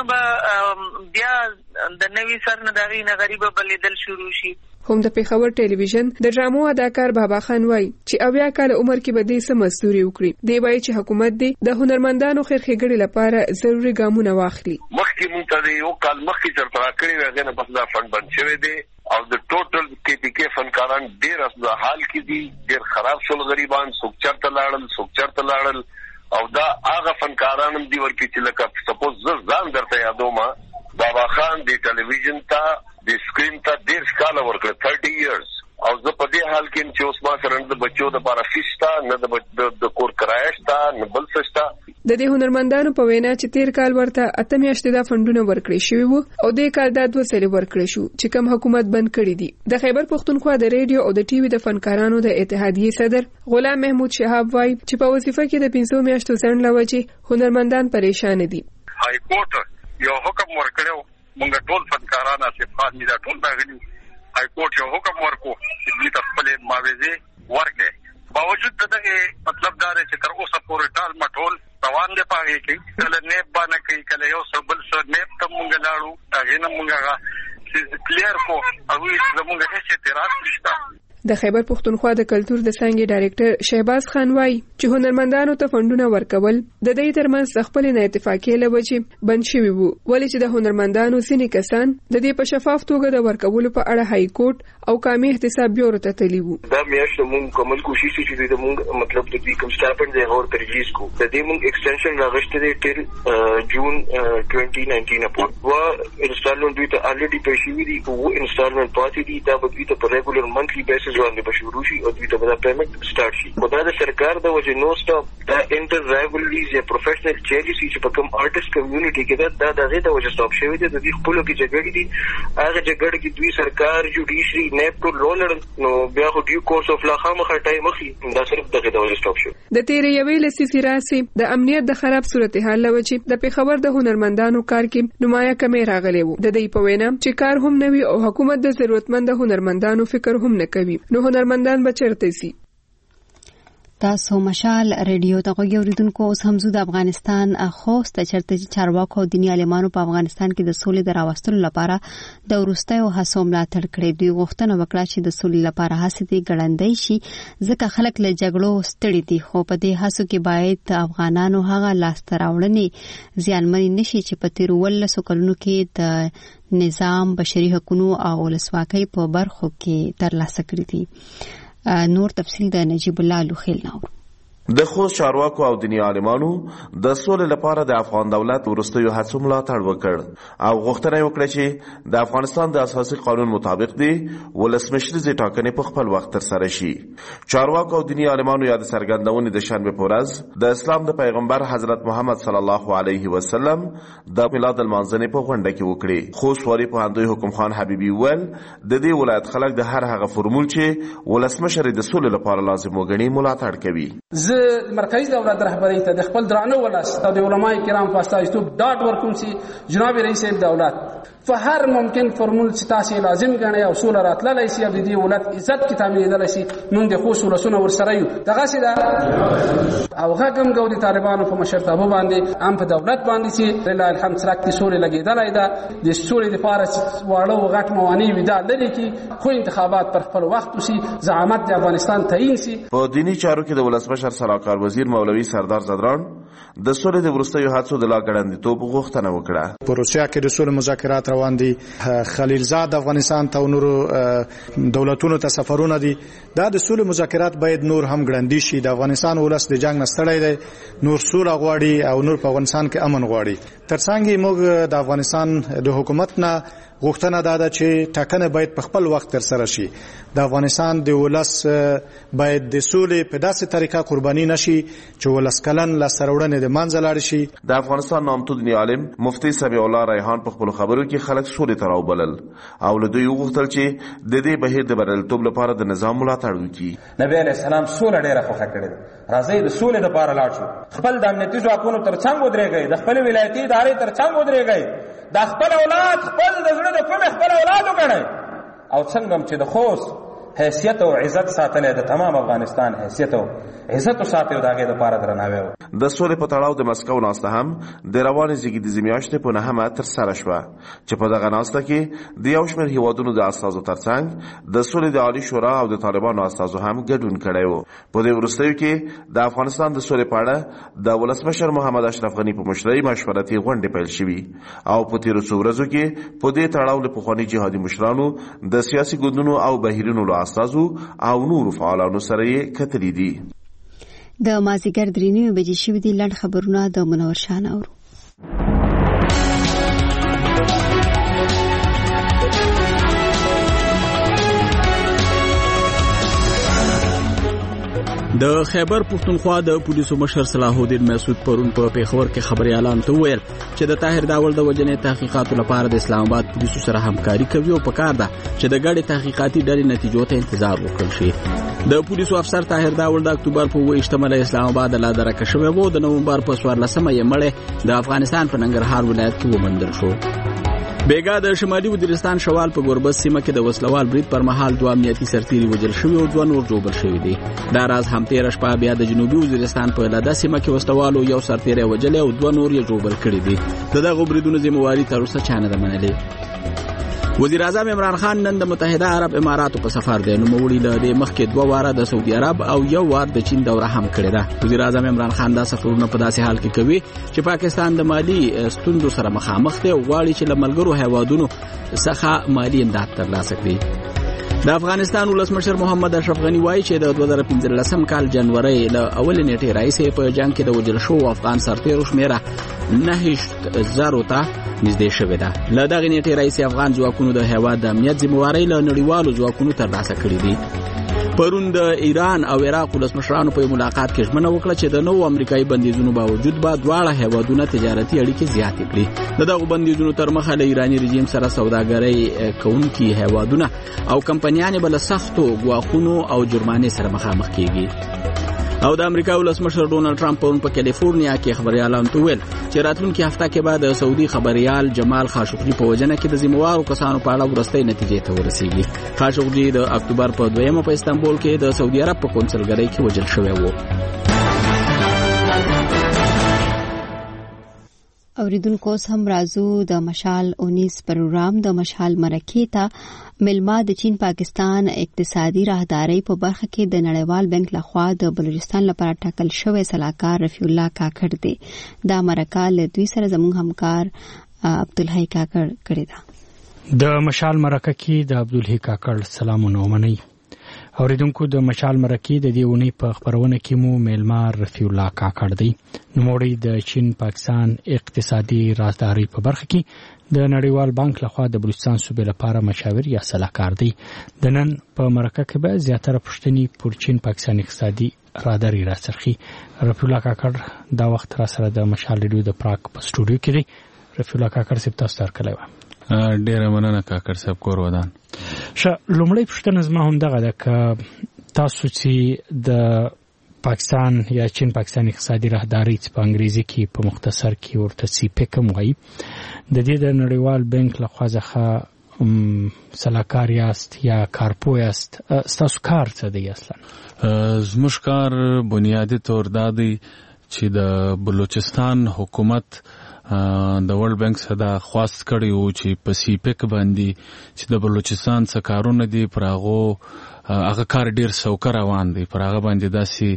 به بیا د نوي سر نه د هغې نه غریبه بلېدل شروع شي. هم د پیښور ټلویزیون د ډرامو اداکار بابا خان وایي چې 80 کال عمر کې به دې څه مزدوري وکړي. دی وایي چې حکومت دې د هنرمندانو خیرخېګړې لپاره ضروري ګامونه واخلي. مخکې مونږ ته یو کال مخکې چرته راکړی وی هغې نه بس دا فنډ بند شوی دی او د ټوټل KPK فنکاران ډېر د حال کې دي ډېر خراب شول غریبان څوک چرته لاړل او دا هغه فنکاران هم دي ورکې چې لکه سپوز زه ځان درته یادوم بابا خان د ټلویزیون ته د سکرین ته 10 کاله ورکړه 30 years او زه په دې حال کې چې اوس ما سره د بچو دپاره فیس شته نه د کور کرایه شته نه بل څه شته. د دې هنرمندانو په وینا چې تیر کال ورته 8 میاشتې دا فنډونه ورکړي شوي وو او دې کال دا 2 ځلې ورکړي شو چې کوم حکومت بند کړي دي. د خیبر پښتونخوا د ریډیو او د ټي وي د فنکارانو د اتحادیې صدر غلام محمود شهاب وایي چې په وظیفه کې د 500 میاشتو ځنډ له وجې هنرمندان پریشان دي. های کورټ یو حکم ورکړو مونږ ټول فنکاران اسف خان دي ټول راغلي های کورټ یو حکم ورکو چې دې خپل معاوضه ورکړي باوجود دغه مطلب دا چې تر اوسه پورې ټال مټول روان دي پاره کې کله نیب باندې کوي کله یو سبل سو نیب ته مونږ لاړو هغه نه مونږه کلیر کو او زمونږ هیڅ اعتراض نشته. د خیبر پښتونخوا د کلتور د څانګې ډایریکټر شهباز خان وایي چې هنرمندانو ته فنډونه ورکول د دې ترمنځ د خپل نه اتفاقیې له وجې بند شوي وو ولې چې د هنرمندانو ځینې کسان د دې په شفاف توګه د ورکولو په اړه های کورټ او قامي احتساب بیورو ته تللي وو. دا میاشت موږ کومل کوشش چې د موږ مطلب د دې کوم سټاپند دی اور ترجیح کو د دې موږ ایکسټنشن راغشته دی ټیل جون 2019 اپورټ وا انسټالمنټ دوی ته الریډي پېښې وی دي او انسټالمنټ پاتې دي دا به دوی ته په ریګولر منثلی بیسس باندې بشورو شي او دوی ته به پیمنٹ سٹارټ شي. خو دا د سرکار د وجه نو سټاپ دا انټر رایولریز یا پروفیشنل چینجز چې په کوم آرټیست کمیونټي کې دا دغه د وجه سټاپ شوی دی. د دې خپل کې جګړې دي هغه جګړې کې دوی سرکار جوډیشري نیب ټول رولر نو بیا خو ډیو کورس اف لا خامخا ټایم اخلي دا صرف دغه د وجه سټاپ شو. د تیرې یوې لسیسي راسي د امنیت د خراب صورتحال لوجه د پیښور د هنرمندانو کار کې نمایه کمې راغلي وو. د دې په وینا چې کار هم نوي او حکومت د ضرورتمند هنرمندانو فکر هم نه کوي نو هنرمندان بچرته سي. تاسو مشال ریډیو ته غوږی اوریدونکو اوس هم زو د افغانستان خوست چرته چارواکو او دیني عالمانو په افغانستان کې د سولې د راوستلو لپاره د ورستیو هڅو ملاتړ کړې. دوی غوښتنه وکړه چې د سولې لپاره هڅې دې ګړندۍ شي ځکه خلک له جګړو ستړي دي خو په دې هڅو کې باید افغانانو هغه لاسته راوړنې زیانمنې نشي چې په تیر 12 کلونو کې د نظام بشري حقوقو او ولسواکۍ په برخو کې ترلاسه کړې دي. نور تفصیل د نجیب الله لوخیل نو. د خوست چارواکو او دیني عالمانو د سولې لپاره د افغان دولت ورستیو هڅو ملاتړ وکړ او غوښتنه وکړه چې د افغانستان د اساسي قانون مطابق دی ولسمشریزې ټاکنې په خپل وخت ترسره شي. چارواکو او دیني عالمانو یا د څرګندونې د شنبه په ورځ د اسلام د پیغمبر حضرت محمد صلی الله علیه وسلم د میلاد المنځنې په غونډه کې وکړي. خوست واری پوهندوی حکم خان حبیبي ول د دې ولایت خلک د هر هغه فرمول چې ولسمشر د سولې لپاره لازم وګڼي ملاتړ کوي. مرکزی دولت رهبری ته د خپل درانه ولس د علماء کرام په استازیتوب ډاډ ورکوم چې جناب رئیس دولت په هر ممکن فرمول چې تاسو لازم غنئ او سول راتللی شي د دې ولادت عزت کې تامینېدل شي نن د خو سولسونه ورسره یو دغه سي دا او هغه ګوري طالبانو په مشرتابه باندې ام په دولت باندې چې لله الحمد سره کې سولې لګیدلای دا د سولې لپاره واړو غټ موانع ودا لري کې خو انتخابات پر خپل وخت وشي زعامت د افغانستان تعین شي. په دینی چارو کې د ولسمشر سلاکار وزیر مولوی سردار زدران د سولې د ورستیو هڅو د لا ګړندیتوب غوښتنه وکړه. په روسیا کې د سولې مذاکرات روان دي. خلیلزاد افغانستان ته نور دولتونو ته سفرونه دي. دا د سولې مذاکرات باید نور هم ګړندی شي. د افغانستان ولس د جنگ نستړی دی نور سوله غواړي او نور په افغانستان کې امن غواړي. ترڅنګ موږ د افغانستان د حکومت نه غوښتنه ده چې ټاکنه باید په خپل وخت ترسره شي. د افغانستان د ولس باید د سولې په داسې طریقه قرباني نشي چې ولس کلن له سرورنې د منځ لاړ شي. د افغانستان نامتو دیني عالم مفتی سمیع الله ریحان په خپل خبرو کې خلک سولې ته راوبلل او له دوی وغوښتل چې د دې بهیر د بریالیتوب لپاره د نظام ملاتړ وکړي. نبی علیه السلام سوله ډېره خوښه کړې ده. راځئ د سولې لپاره لاړ شو. خپل د امنیتي ځواکونو تر څنګ ودرېږئ، د خپل ولایتي ادارې تر څنګ ودرېږئ، د خپل اولاد خپل د زړه د کومې خپل اولاد وګڼئ او څنګه چې د خوست حیثیت او عزت ساتلې د تمام افغانستان حیثیت او عزت ساتلو دغه د لپاره درناوی و. د سولې په تړاو د مسکو ناسته هم د روانې زیږدیزې میاشتې په 9 ترسره شوه چې په دغه ناسته کې د یو شمېر هیوادونو د استازو ترڅنګ د سولې د عالی شورا او د طالبانو استازو هم ګډون کړی و. په دې وروستیو کې د افغانستان د سولې په اړه د ولسمشر محمد اشرف غني په مشرۍ مشورتي غونډې پیل شوې او په تیرو څو ورځو کې په دې تړاو له پخواني جهادي مشرانو د سیاسي ګوندونو او بهیرونو له استازو او نورو فعالانو سره یې کتلې دي. د مازیګر 3 بجې شوې دي. لنډ خبرونه د منور شاه اورو. د خیبر پښتونخوا د پولیسو مشر صلاح الدین مسعود پرون په پیښور کې خبري اعلان ته ویل چې د طاهر داول د وجنې تحقیقاتو لپاره د اسلام آباد پولیسو سره همکاري کوي او پکار ده چې د ګډې تحقیقاتي ډلې نتیجو ته انتظار وکړي شي. د پولیسو افسر طاهر داول د اکتوبر په 28 اسلام آباد له درکه شوی وو. د نومبر په 14 یې مړ د افغانستان په ننګرهار ولایت کې ومندل شو. بیګا د شمالي وزیرستان شوال په ګوربز سیمه کې د وسلوال برید پر مهال 2 امنیتي سرتیري وژل شوي او 2 نور جوړ شوي دي. دا راز هم تیر شپه بیا د جنوبي وزیرستان په لاده سیمه کې وسلوالو یو سرتیري وژل او 2 نور یې جوړ کړي دي. دغه بریدونو ذمہواری تر اوسه چانه ده منلې. وزیر اعظم عمران خان نن د متحده عرب اماراتو په سفر دی. نو مولي له مخکې 2 واره د سعودي عرب او یو وار د چین دوره هم کړې ده. وزیر اعظم عمران خان دا سفرونه په داسې حال کې کوي چې پاکستان د مالی ستونزو سره مخامخ دی او غواړي چې له ملګرو هیوادونو څخه مالی امداد ترلاسه کړي. د افغانستان ولسمشر محمد اشرف غني وایي چې د 2015 کال جنوري له اول نیټې راځي په جنگ کې د وژل شو افغان سرتیرو شمیره 9000 ته نږدې شوې ده. له دغه نیټې راځي افغان ځواکونو د هیواد د امنیت ذمہواری له نړیوالو ځواکونو ترلاسه کړې دي. پرون د ایران او عراق ولسمشرانو په ملاقات کې ژمنه وکړه چې د نوو امریکایي بندیزونو باوجود به دواړه هیوادونه تجارتي اړیکې زیاتې کړي. دغه بندیزونو تر مخه له ایرانی رژیم سره سوداګرۍ کوونکي هیوادونه او کمپنیانې بل سختو ګواښونو او جرمانې سره مخامخ کیږي. او د امریکا ولسمشر ډونالد ټرمپ په کالیفورنیا کې خبري اعلان وکړ چې راتلونکي هفته کې بعد سعودي خبريال جمال خاشقجي په وجنه کې د ذمہوارو کسانو په اړه ورستۍ نتیجې ته ورسیږي. خاشقجي د اکتوبر په 2 په استانبول کې د سعودي عرب په قونسلګرۍ کې وژل شوی و. اوریدونکو هم رازو د مشال 19 پروګرام د مشال مرکې ته ملما د چین پاکستان اقتصادي راهداري په برخه کې د نړیوال بانک لخوا د بلوچستان لپاره ټاکل شوی صلاحکار رفیع الله کاکړ دی. دا مرکه له دوی سره زموږ همکار عبدالحی کاکړ کړی دا. د مشال مرکه کې د عبدالحی کاکړ سلامونه ومنئ. اوریدونکو د مشال مرکې د دې ونې په خبرونه کې مو ملما رفیع الله کاکړ دی. نوموړی د چین پاکستان اقتصادي رازداري په برخه کې د نړیوال بانک لخوا د بلوچستان صوبې لپاره مشاور یا صلاحکار دی. د نن په مرکه کې به زیاتره پوښتنې پر چین پاکستان اقتصادي رازداري راڅرخي. رفیع الله کاکړ دا وخت را سره د مشال ریډیو د پراګ په سټوډیو کې دی. رفیع الله کاکړ صاحب تاسو ته کله ډیره مننه کاکړ صاحب کور ودان. لومړی پوښتنه زما هم دغه ده که تاسو چې د پاکستان یا چین پاکستان اقتصادي راهداري په انګریزي کې په مختصر کې ورته سیپیک هم وایي د دې د نړیوال بانک لخوا څخه صلاحکار یاست یا کارپو یاست ستاسو کار څه دی اصلا؟ زموږ کار بنیادی طور دا دی چې د بلوچستان حکومت د ورلد بانک څخه خواست کړی و چې په سیپیک باندې چې د بلوچستان څخه کارونه دي پر هغه کار ډیر سوکه روان دی پر هغه باندې داسې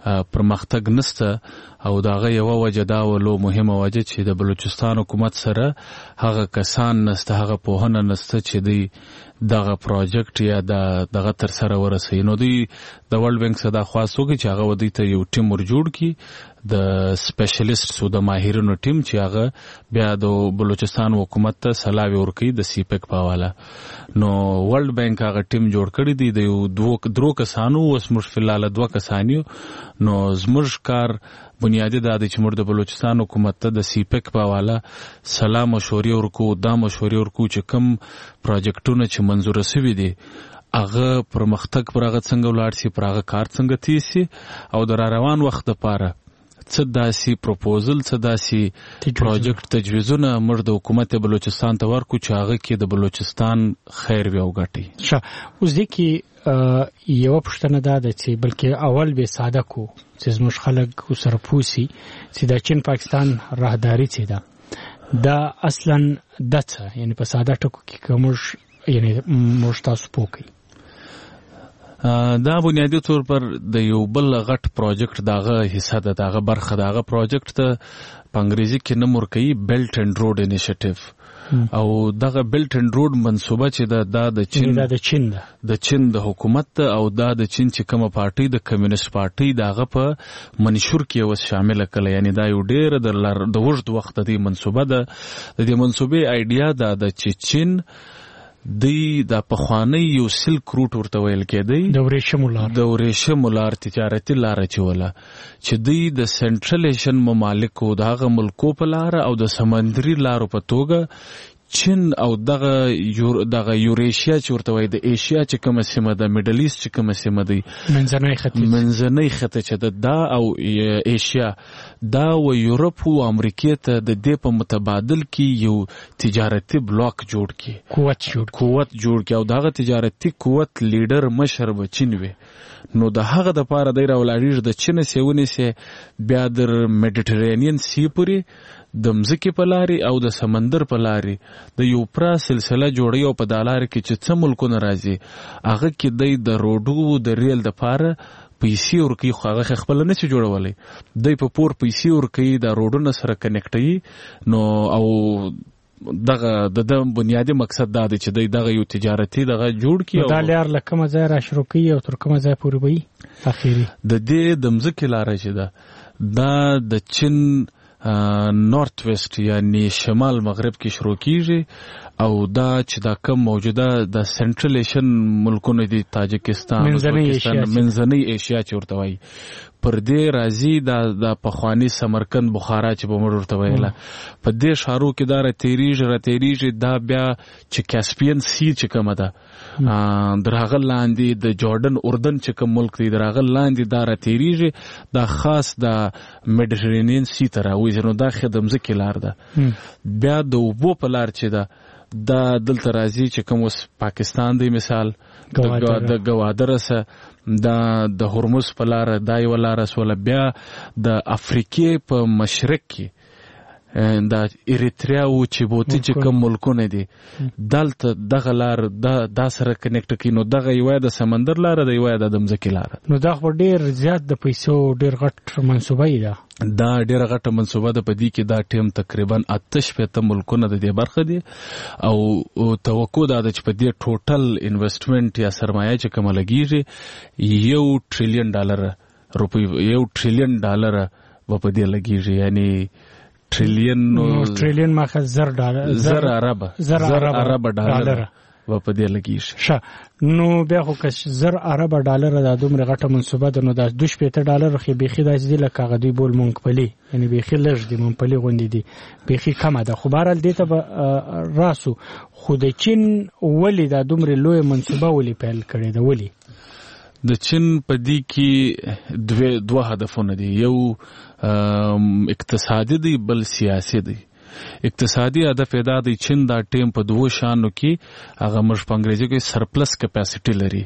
پرمختګ نسته او داغه یو وجه دا ولو مهمه وجه چې د بلوچستان حکومت سره هغه کسان نسته هغه پوهنه نسته چې دی دغه پروجیکټ یا دغه تر سره ورسوي. نو دی د ورلد بانک څخه دا خواست وکړي چې هغه ودی ته یو ټیم ورجوړ کړي د سپیشلیسټ د ماهرینو ټیم چې هغه بیا د بلوچستان حکومت ته سلاوي ورکړي د سیپک په حواله. نو ورلد بانک هغه ټیم جوړ کړی دی د یو درو کسانو اوس موږ فلال 2 کسان یو. نو زموږ کار بنیادی دا دی چې موږ د بلوچستان حکومت ته د سیپک په حواله سلام مشورې ورکو دا مشورې ورکو چې کوم پروجیکټونه چې منظور شوي دي هغه پرمختګ پر هغه څنګه ولاړ شي پر هغه کار څنګه تیز شي او د روان وخت لپاره څه داسې پروپوزل څه داسې پروجیکټ تجویزونه موږ د حکومت بلوچستان ته ورکو چې هغه کې د بلوچستان خیر وي او ګټي. اوس دې کې یو پښتنه دا ده چې بلکې اول به ساده کو چې زموږ خلک سره پوسی چې د چین پاکستان راهداري چې ده دا اصلا دته یعنی په ساده ټکو کې کومش یعنی موږ تاسو پوکي دا بنیادی طور پر د یو بل غټ پروجیکټ داغه حصہ ده داغه برخه داغه پروجیکټ ته په انګریزي کې نوم ورکوي بیلټ اینڈ روډ انیشیټیو او دغه بیلټ اینڈ روډ منصوبه چې د چین د حکومت او د چین چې کومه پارټي د کمیونست پارټي دغه په منشور کې وس شامل کړي. یعنی دا یو ډېر د وژد وخت د منصوبه ده. د دې منصوبې ایډیا دا د چین د پخوانی یو سلک روټ ورته ویل کېدی د ورېښمو لار تجارتي لاره چې ولا چې د سنټرل ایشین ممالکو دغه ملکو په لار او د سمندري لارو په توګه چین او دغه یوریشیا چې ورته وایي د ایشیا چې کومه سیمه ده میډل ایست چې کومه سیمه دی منځنۍ خطه چې دا او ایشیا دا و یورپ او امریکا ته د دې په متبادل کې یو تجارتي بلاک جوړ کی قوت جوړ کی او دغه تجارتي قوت لیډر مشر به چین وي. نو د هغه د پاره د راولاړیږي د چین سیونی سي بیا د میډیټرینین سی پوری د مزکی په لاري او د سمندر په لاري د یو پرا سلسله جوړي او په دالار کې چې څه ملکونه راځي هغه کې د روډو د ریل د پاره پیسې ورکی خو هغه خپل نه شي جوړولای د په پور پیسې ورکی د روډونو سره کنیکټي. نو او دغه د بنیادی مقصد دا دی چې دغه یو تجارتي دغه جوړ کی او د لار لکه مزه را شروع کی او تر کومه ځای پورې وي اخیری د دې د مزکی لار چې دا د چین نورث ویسٹ یعنی شمال مغرب کې شروع کیږي او دا چې دا کم موجوده د سنټرل ایشین ملکونو دی تاجکستان منځنۍ ایشیا چې ورته وایي پر دې راځي د پخوانی سمرقند بخارا چې به موږ ورته ویله په دې ښارو کې دا راتېریږي دا بیا چې کاسپین سی چې کومه ده در هغه لاندې د جورډن اردن چې کوم ملک دی در هغه لاندې دا راتېریږي دا خاص د میډیټرینین سی ته راوځي. نو دا خدمزه کې لار ده بیا د اوبو په لار چې ده دا دلته راځي چې کوم اوس پاکستان دی مثال د ګوادره سه دا د هرمز په لار دا یو لار سول بیا د افریقې په مشرق کې دا ایریتریا او جیبوتی چې کوم ملکونه دي دلته دغه لار دا سره کنیکټ کینو دغه یو د سمندر لار د یو د مزکی لار. نو دا خو ډیر زیات د پیسو ډیر غټ منصوبه ده دا ډیره غټه منصوبه ده په دې کې دا ټیم تقریبا 88 ملکونه د دې برخه دي او توقع ده چې په دې ټوټل انویسټمنټ یا سرمایه چې کوم لګیږي $1 ټریلیون روپی $1 په دې لګیږي یعنی ټریلیون ماخه $10 ارب ډالر و په دې لګیږي. نو بیا خو که $10 د دومره غټه منصوبه ده نو د $2 خو بيخي داسې لکه غدي بول مونږ یعنی بيخي لږ دي مونږ پلي غوندي دي بيخي کمه ده. خو بهرال دې ته راسو خو د چین ولی د دومره لوی منصوبه ولی پیل کړي ده ولی د چین په دې کې دوه هدفونه دي یو اقتصادي دی بل سیاسي دی. اقتصادي هدف دا دی چین دا ټیم په دوه شانو کې هغه موږ په انګریزي کې سرپلس کیپاسټي لري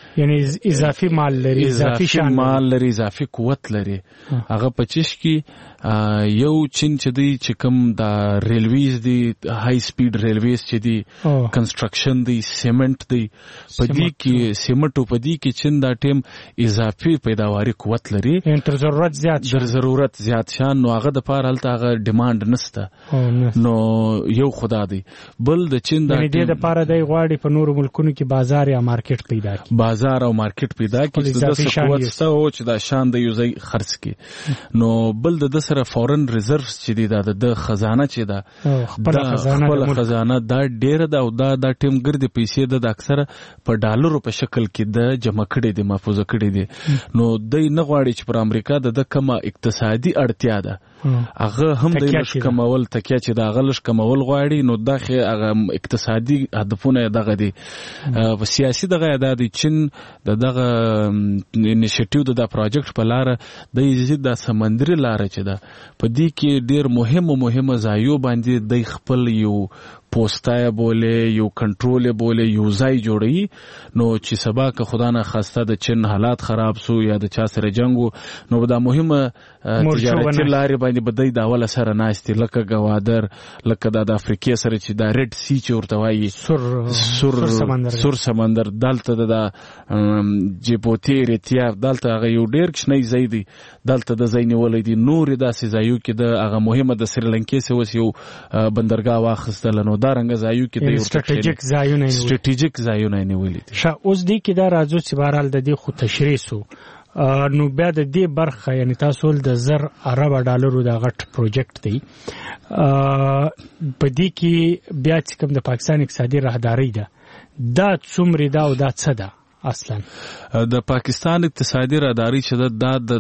یعنی اضافي مال لري، اضافي شان مال لري، اضافي قوت لري. هغه په چش کې یو چین چې دی چې کوم د ریلویز دی، های سپیډ ریلویز چې دی، کنسټرکشن دی، سیمنٹ دی، په دې کې سیمنٹ او په دې کې چین دا ټیم اضافي پیداواري قوت لري، تر ضرورت زیات در ضرورت زیات شان. نو هغه د پاره هلته هغه ډیماند نشته. نو یو خدا دی. بل د چین دا د پاره د غواړي په نورو ملکونو کې بازار یا مارکیټ پیدا کړي، بازار او مارکیټ پیدا کړي چې د قوت سره او چې دا شان د یوزي خرڅ کړي. نو بل د سره فورن ریزرڤز چې دی د خزانه چې دا خپل خزانه دا ډیره ده او دا ټیم ګرځي پیسې د اکثره په ډالرو په شکل کې د جمع کړي دي، محفوظ کړي دي. نو دوی نه غواړي چې پر امریکا د کومه اقتصادي اړتیا ده هغه هم د لش کمول تکیه چې د غلش کمول غواړي. نو دغه هغه اقتصادي هدفونه دغه دي. سیاسي دغه د چین دغه انیشیټیو د پروجیکټ په لار د یزید د سمندري لار چې ده په دې کې ډیر مهمه ځایو باندې د خپل یو پوسټای بوله، یو کنټرول بوله، یو ځای جوړي. نو چې سبا که خدا نه خواسته د چین حالات خراب سو یا د چا سره جنگو، نو دا مهمه تجارتي لارې باندې بدای دا ول سره ناشتي لکه گوادر، لکه د افریقا سره چې دا ریډ سی چې ورته وایي سور سمندر، دلته د جیبوتی ریتیا، دلته هغه یو ډیر کښنی ځای دی، دلته د ځای نیولې دي. نور داسې ځایو کې د هغه مهمه د سریلانکې سره وس یو بندرګاه واخیستل. نو دا رنګ ځایو کې د سټریټیجیک ځایونه نیولې دي. اوس دې کې دا راځو چې بهرحال د دې خو تشریح سو. نو بیا د دې برخه یعنی تاسو د زر ارب ډالرو د غټ پروجیکټ دی، په دې کې بیا چې کوم د پاکستان اقتصادي راهداري ده دا څومره ده او دا څه ده اصلا؟ د پاکستان اقتصادي راهداري چې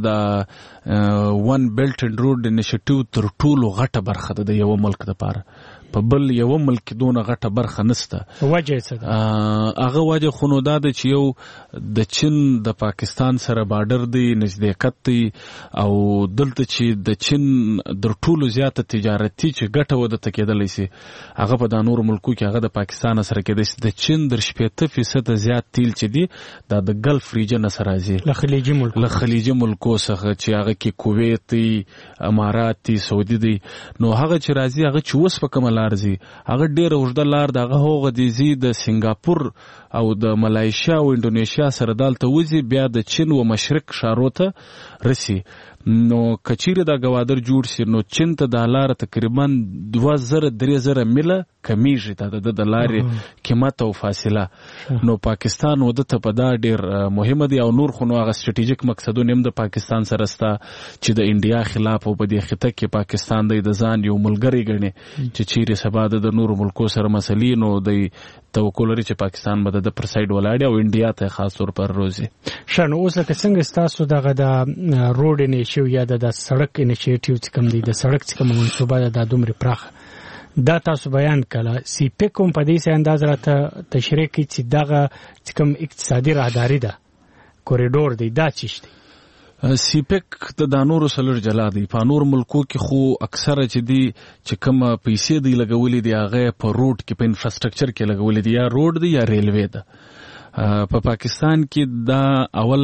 د ون بیلټ اینډ روډ انیشیټیو تر ټولو غټه برخه ده د یو ملک لپاره. په بل یو ملک دونه غټه برخه نشته. وجه څه ده؟ هغه وجه خو نو دا ده چې یو د چین د پاکستان سره بارډر دی، نزدېکت دی، او دلته چې د چین در ټولو زیاته تجارتي چې ګټه ودته کېدلی سي هغه په دا نورو ملکو کې هغه د پاکستان سره کېدی سي. د چین در 80% زیات تیل چې دی دا د ګلف ریجن سره راځي، له خلیجي ملکو څخه چې هغه کې کویت دی، امارات دی، سعودي دی. نو هغه چې راځي هغه چې اوس په کومه لار ځي هغه ډېره اوږده لار د هغه دی ځي د سنګاپور او د ملایشیا او انډونیشیا سره دلته وځي، بیا د چین و مشرق ښارو ته رسي. نو کچیرې دا گوادر جوړ شي نو چین ته د لار تقریبا 2000-3000 میله کمیږي د لارې قیمت او فاصله. نو پاکستان ودته په دا ډیر مهمه دی. او نور خو نو هغه سټریټیجیک مقصدونه هم د پاکستان سره ستا چې د انډیا خلاف او په دې خطه کې پاکستان د ځان یو ملګری ګڼي چې چیرې سبا د نورو ملکو سره مسلې نو د توقع لري چې پاکستان به د پر سایډ ولاړ او انډیا ته خاص طور پر روزي. شنو اوس لکه څنګه تاسو دغه د روډ انیشیو یا د سړک انیشیټیو چې کوم دی د سړک چې کوم منصوبه ده دومره پراخه دا تاسو بیان کړه. سی پی کوم په دې سه انداز راته تشریح کړي چې دغه چې کوم اقتصادي راهداري ده کوریډور دی دا چی دی؟ سی پیک د نورو سلر جلا دی. په نور ملکو کې خو اکثره چې دی چې کوم پیسې دی لګولې دی هغه په روډ کې په انفراستراکچر کې لګولې دی، یا روډ دی یا ریلوی ده. په پاکستان کې دا اول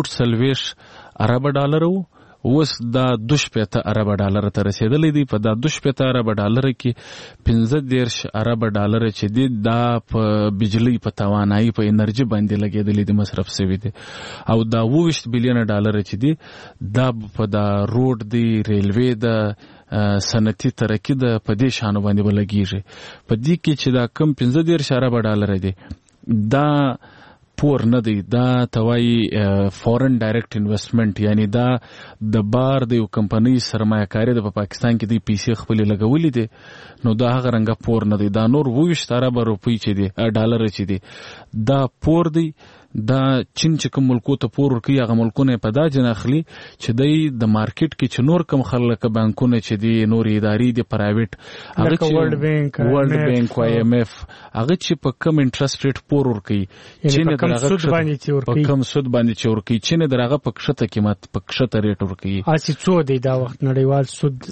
40 ارب ډالر اوس دا 2 ارب ډالر ته رسیدلې دي. په دا 2 ارب ډالر کې 15 ارب ډالر چې دي دا په بجلی په توانایي په انرژي باندې لګېدلې دي، مصرف شوي دي. او دا 20 بلین ډالر چې دي دا په دا روډ دی، ریلوی ده، صنعتي ترقي ده، په دې شانو باندې ولګیږي. په دې کې چې دا کم 15 ارب ډالر دي دا پور نه دی، دا توای فورن ډایرکټ انویسټمنٹ، یعنی دا د بار د یو کمپنۍ سرمایه‌کاري د پاکستان کې دی پیسې خپل لګولې دي. نو دا هغه رنګه پور نه دی. دا نور 20 ارب روپۍ چې دی ډالر چې دی دا پور دی. دا چین چې کوم ملکو ته پور ورکوي هغه ملکونه په دا جن اخلي چې دی د مارکیټ کې چې نور کم خلک بانکونه چې دی نور ادارې دي پرایویټ هغه چې ورلد بانک او آی ایم اف هغه چې په کم انټرست ریټ پور ورکوي چین درغه په کم سود باندې چې ورکوي چین درغه په کښته قیمت په کښته ریټ ورکوي. اسی څو دی دا وخت نړیوال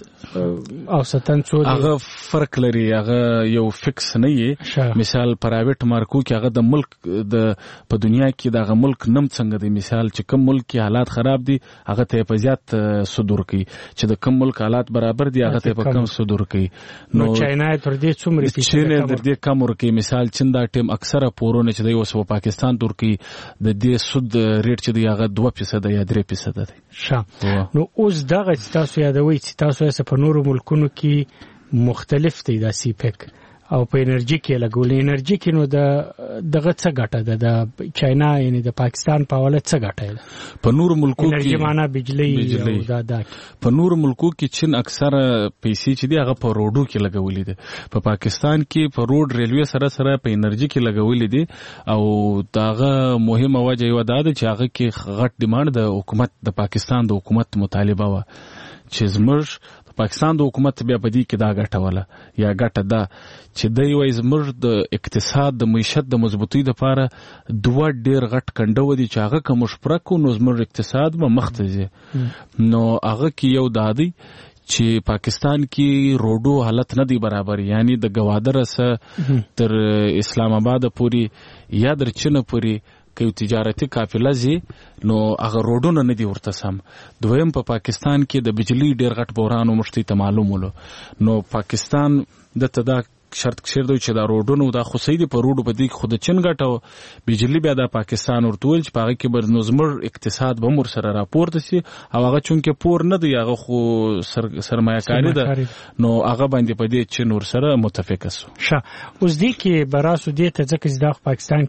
سود اوسطن څو دی؟ هغه فرق لري، هغه یو فکس نه یي. مثال پرایویټ مارکو کې هغه د ملک د په دنیا دنیا کې دغه ملک نم څنګه دی، مثال چې کوم ملک کې حالات خراب دي هغه ته په زیات صدور کوي، چې د کوم ملک حالات برابر دي هغه ته په کم صدور کوي. نو چاینا تر دې څومره چین در دې کم ورکوي. مثال چین دا ټیم اکثره پورونه چې دی اوس په پاکستان ترکی د دې سود ریټ چې دی هغه 2% یا 3% دی. نو اوس دغه تاسو یادوي چې تاسو یې په نورو ملکونو کې مختلف دی دا سی پیک او په انرژي کې لګولې انرژي کې نو دغه څه ګټه ده د چاینا یعنی د پاکستان په حواله څه ګټه ده په نور ملکو کې انرژي معنا بجلی او دا په نور ملکو کې چین اکثره پیسې چې دی هغه په روډو کې لګولې دي، په پاکستان کې په روډ ریلوي سره په انرژي کې لګولې دي او داغه مهمه وجه یو ده چې هغه کې غټ ډیماند د حکومت د پاکستان د حکومت مطالبه و چې زموږ پاکستان د حکومت بیا په دې کې دا ګټه ولا یا ګټه ده چې د یو زموږ د اقتصاد د معیشت د مضبوطی لپاره دوه ډیر غټ کنډو دي چې هغه کوم شپرکو نو زموږ اقتصاد مخته ځي. نو هغه کې یو دادی چې پاکستان کې روډو حالت نه دی برابر، یعنی د گوادر سره تر اسلام آباد پورې یا در چین پورې که تجارتي قافله زی نو هغه روډونه نه دی ورته سم. دویم په پاکستان کې د بجلی ډیر غټ بحران ومشتي ته معلومولو، نو پاکستان د تدا شرط کشر دوی چې دا روډونه دا خو سیدی په روډو په دې خود چین غټو بجلی بیا د پاکستان ورتول چې پاره کې بر نظمر اقتصاد به مر سره راپورته سي او هغه چونکه پور نه دی هغه خو سرمایه‌کاری ده نو هغه باندې په دې چین ور سره متفق سو. اوس دې کې براسو دې ته ځکه چې د پاکستان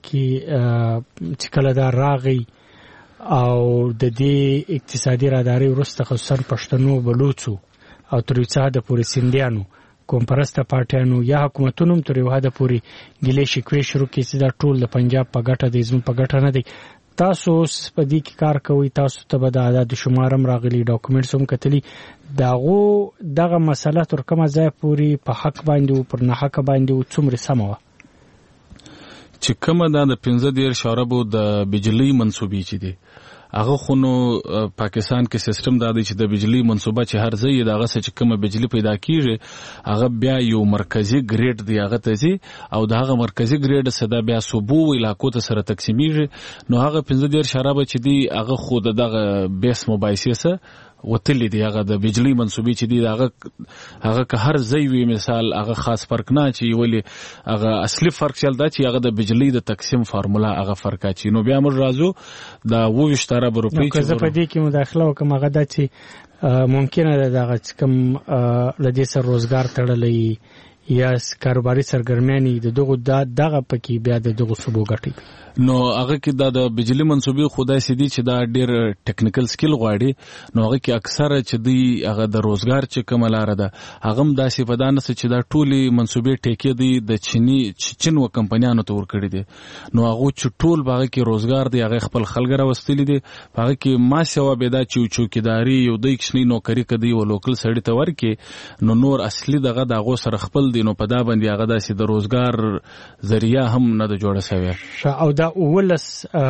کې چې کله دا راغی او د دې اقتصادي راداري ورسته خصوصا پښتنو بلوچو او تر څه د پوری سندیانو کوم پرسته پارټیانو یا حکومتونو تر یو حد پورې ګیلې شکوې شروع کړي چې دا ټول د پنجاب په ګټه دی زموږ په ګټه نه دی. تاسو په دې کې کار کوئ، تاسو ته به د عدد شمارم راغلي ډاکومنټس هم کتلي دغه مسله تر کومه ځای پورې په حق باندې او پر نه حق باندې او څومره سمه وه چې کومه دا د 15 شاربو د بجلی منسوبې چې دي هغه خو نو پاکستان کې سیستم دا دی چې د بجلی منسوبه چې هر ځای دغه څه چې کومه بجلی پیدا کیږي هغه بیا یو مرکزی ګریډ دی هغه ته زی او دغه مرکزی ګریډ صدا بیا صوبو علاقو ته سره تقسیمیږي. نو هغه 15 شرابه چې دی هغه خو دغه بیس مبایسه سره وتلی دی هغه د بجلی منسوبې چې دی هغه که هر ځای وي مثال هغه خاص فرق نه چې ولی هغه اصلي فرق چل دا چې هغه د بجلی د تقسیم فارمولا هغه فرق اچي. نو بیا موږ راځو دا 20 ارب روپۍ چې زه په دې کې مداخله وکم هغه دا چې ممکنه ده دغه کم لدې سر روزګار تړلې یا کاروباري سرګرمیانې دغه پکې بیا دغه صوبو ګټي. نو هغه کې دا د بجلی منسوبې خدای سيدي چې دا ډېر ټیکنیکل سکل غواړي، نو هغه کې اکثره چې دی هغه د روزګار چې کومه لار ده هغه هم داسې په دانه چې دا ټولي منسوبې ټیکې دی د چین و کمپنیانو ته ورکړي دي. نو هغه چې ټول باغ کې روزګار دی هغه خپل خلک راوستلي دي، هغه کې ما سوا بيدا چې چوکیداری یو د کښنی نوکری کدی او لوکل سړی ته ورکې نو نور اصلي دغه سره خپل دی نو په دا باندې هغه داسې د روزګار ذریعہ هم نه د جوړه شوی. او دا ولس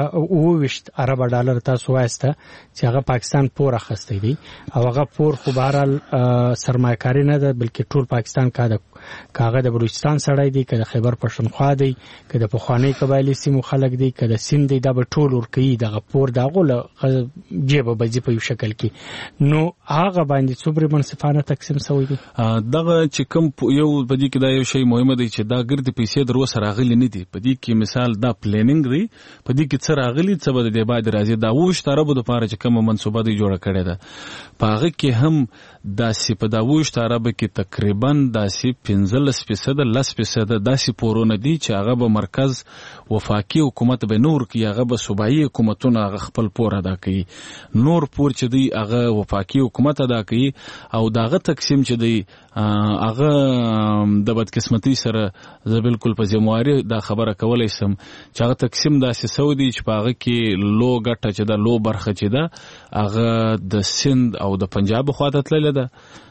20 ارب ډالر تاسو واسطه چې هغه پاکستان پور اخستې دي او هغه پور خو بهرال سرمایه‌کاری نه ده بلکې ټول پاکستان کاغه د بلوچستان سړی دی که د خیبر پښتونخوا دی که د پخوانی قبایلی سیمو خلک دی که د سیند دی دا به ټول ورکوي دغه پور دغه جیبه بځي په یو شکل کې. نو هغه باندې څومره منصفانه تقسیم شوی دی دغه چې کوم یو بدی کې دا یو شی مهمه دی چې دا ګرد پیسې درو سره غلي نه دي په دې کې مثال دا پلانینګ دی په دې کې څه راغلي څه به د بعد راځي دا وښ تربو د پاره چې کوم منصوبه دی جوړه کړې ده په هغه کې هم داسې په دا وښ تربو کې تقریبا داسې 15% 10% داسې پورونه دي چې هغه به مرکز وفاقي حکومت به نور کې هغه به صوبایي حکومتونه هغه خپل پور ادا کوي، نور پور چې دی هغه وفاقي حکومت ادا کوي او داغه تقسیم چې دی هغه د بدقسمتۍ سره زه بالکل په ذمہواری دا خبره کولای سم چې هغه تقسیم داسې سعودي چې په هغه کې لو ګټه چې دا لو برخه چې دا هغه د سند او د پنجاب خواته تللی ده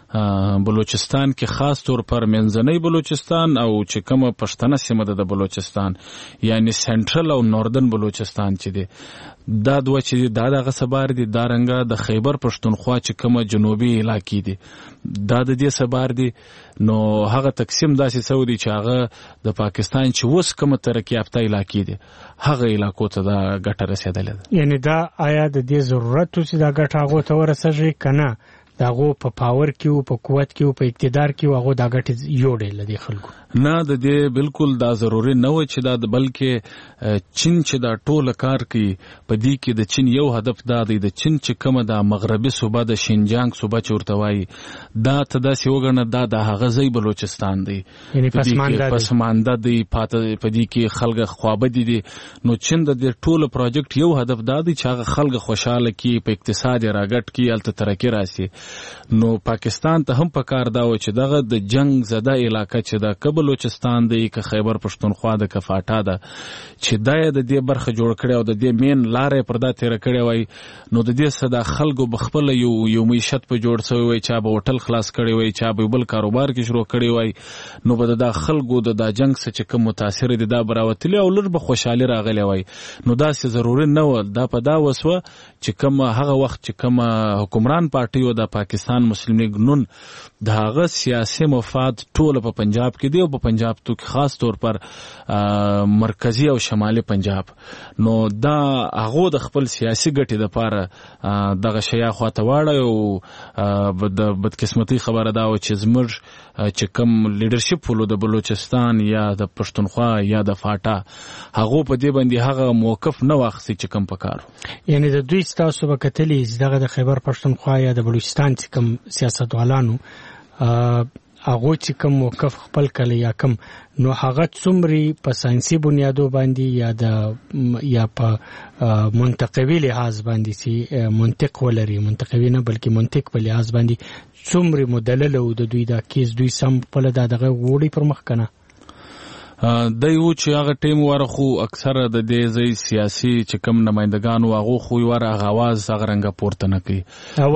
بلوچستان کې خاص طور پر منځنۍ بلوچستان او چې کومه پښتنه سیمه ده د بلوچستان یعنی سنټرل او نوردن بلوچستان چې دی دا دوه چې دا دغه سبار دي دا رنګه د خیبر پښتونخوا چې کومه جنوبي علاقې دي دا د دې سبار دي نو هغه تقسیم داسې سو دي چې هغه د پاکستان چې اوس کومه ترقی یافته علاقې دي هغه علاقو ته دا ګټه رسیدلې ده. یعنی دا آیا د دې ضرورت چې دا ګټه هغه ته ورسېږي کنه داغه په پاور کې او په قوت کې او په اقتدار کې هغه دا ګټه جوړې لدی خلکو نه د دې بالکل دا ضروري نه و چې دا بلکې چین چې دا ټول کار کوي په دې کې د چین یو هدف دا دی د چین چې کومه د مغربي صوبه د شینجانګ صوبه چورته وایي دا ته داسې وګڼه دا د هغه ځای بلوچستان دی یعنی پسمانده دی په دې کې خلک خوابدي دي نو چین د دې ټول پروجیکټ یو هدف دا دی چې هغه خلک خوشاله کی په اقتصاد راګټ کی الته ترقی راسي نو پاکستان ته هم پکار دا و چې دغه د جنگ زده علاقه چې دا بلوچستان دی که خیبر پښتونخوا د کفاټا ده چې دا د دې برخه جوړ کړي او د دې مین لارې پر دا تیر کړي وای نو د دې صدا خلکو بخپل یو معیشت په جوړ شوی وای چا به هوټل خلاص کړي وای چا به بل کاروبار کې شروع کړي وای نو به د خلکو د جنگ څخه کوم متاثر دي دا براوتلی او لږ به خوشحالي راغلی وای نو دا څه ضروري نه و دا په دا وسوه چې کوم هغه وخت چې کوم حکمران پارټي او د پاکستان مسلم لیگ نون داغه سیاسي مفاد ټول په پنجاب کې دی او په پنجاب تو خاص طور پر مرکزی او شمالي پنجاب نو دا هغه د خپل سیاسي ګټې لپاره دغه شیا خواته واړه او د بدقسمتي خبره دا و چې زموږ چې کوم لیډرشپ فولو د بلوچستان یا د پښتونخوا یا د فاټا هغه په دې باندې هغه موقف نه واخسي چې کوم پکارو یعنی د دوی تاسو به کتلی دغه د خیبر پښتونخوا یا د بلوچستان چې کوم سیاستوالانو هغه چې کوم موقف خپل کړي یا کوم نو هغه څومره په ساينسي بنیادو باندې یا په منطقوي لحاظ باندې چې منطق ولري منطقوي نه بلکې منطق په لحاظ باندې څومره مدلل او د دوی دا کیس دوی سم په دغه وړي پر مخ کنه دایو چې هغه ټیم ورخو اکثره د دې ځای سیاسي چې کوم نمائندگانو هغه خو ور غواز هغه رنګ پورته نه کوي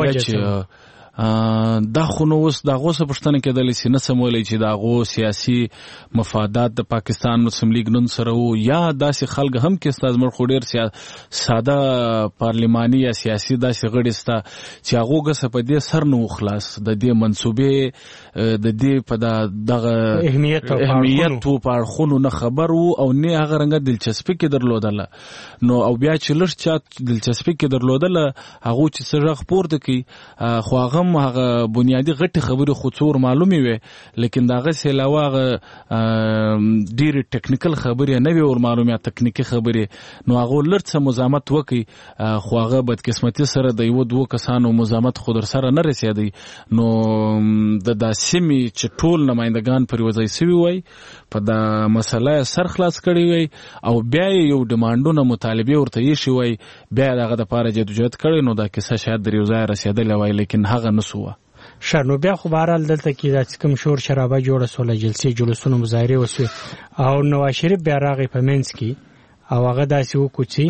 دا خو نو اوس دا غوسه پښتنه کېدلی سي نه سمولای چې دا غو سیاسي مفادات د پاکستان مسلم لیگ نن سره وو یا داسې خلک هم کې استاد مر خو ډیر ساده پارلماني یا سیاسي داسې غړي ستا چې هغه غسه په دې سر نو خلاص د دې منسوبې د دې په دغه اهمیت او پاړخونو نه خبر وو او نه هغه رنګ دلچسپي کې درلودله نو او بیا چې لږ چا دلچسپي کې درلودله هغه چې سره خبرته کوي خو هغه بنیادی غټي خبرې خو څور معلومي وي لیکن داغه سیلاوه ډیر ټیکنیکل خبرې نه وي او معلومات تکنیکی خبرې نو هغه لرڅه مزامت وکي خو هغه بدقسمتي سره د یو دوه کسانو مزامت خو در سره نه رسیدي نو د داسمي چې ټول نمائندگان پر وځي سوي وي په دا مسله سر خلاص کړي وي او بیا یو ډیماندونه مطالبه ورته یې شي وي بیا دغه د پاره جدوجہد کړي نو دا کیسه شاید د ریوزای رسیدلې وي لیکن هغه نسوه شنو بیا خو بهرال دلته کې د کوم شور شرابه جوړه سول جلسې جلوسونه مظاهره وسوي او نواز شریف بیا راغی په منځ کې او هغه داسې وکړي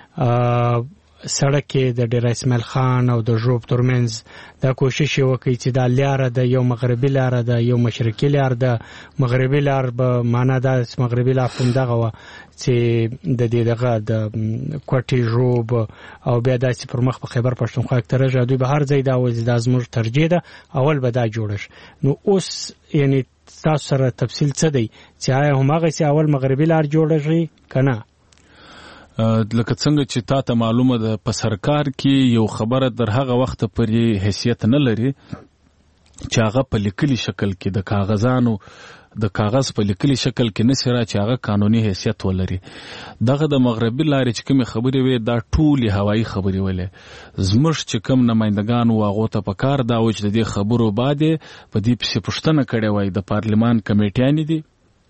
سړک کې د ډیر اسماعیل خان او د ژوب ترمنځ دا کوشش وکړي چې دا لار د یو مغربي لار د یو مشرقي لار د مغربي لار به معنا د مغربي لار فوندغه و چې د دې دغه د کوټي ژوب او بیا داسې پر مخ په خیبر پښتونخوا کې ترجه دوی به هر ځای دا وځي د ازمر ترجیح ده اول به دا جوړش نو اوس یعنی تاسو سره تفصیل څه دی چې آیا همغه چې اول مغربي لار جوړ شي کنه لکه څنګه چې تا ته معلومه ده په سرکار کې یو خبره در هغه وخت پرې حیثیت نه لري چې هغه په لیکلي شکل کې د کاغذانو د کاغذ په لیکلي شکل کې نشي را چې هغه قانوني حیثیت ولري دغه د مغربي لارې چې کوم خبرې وي دا ټول هوایي خبرې ولې زموږ چې کوم نمائندگان واغو ته پکار دا و چې د خبرو باندې په دې پښتنه کړي وای د پارلمان کمیټیان دي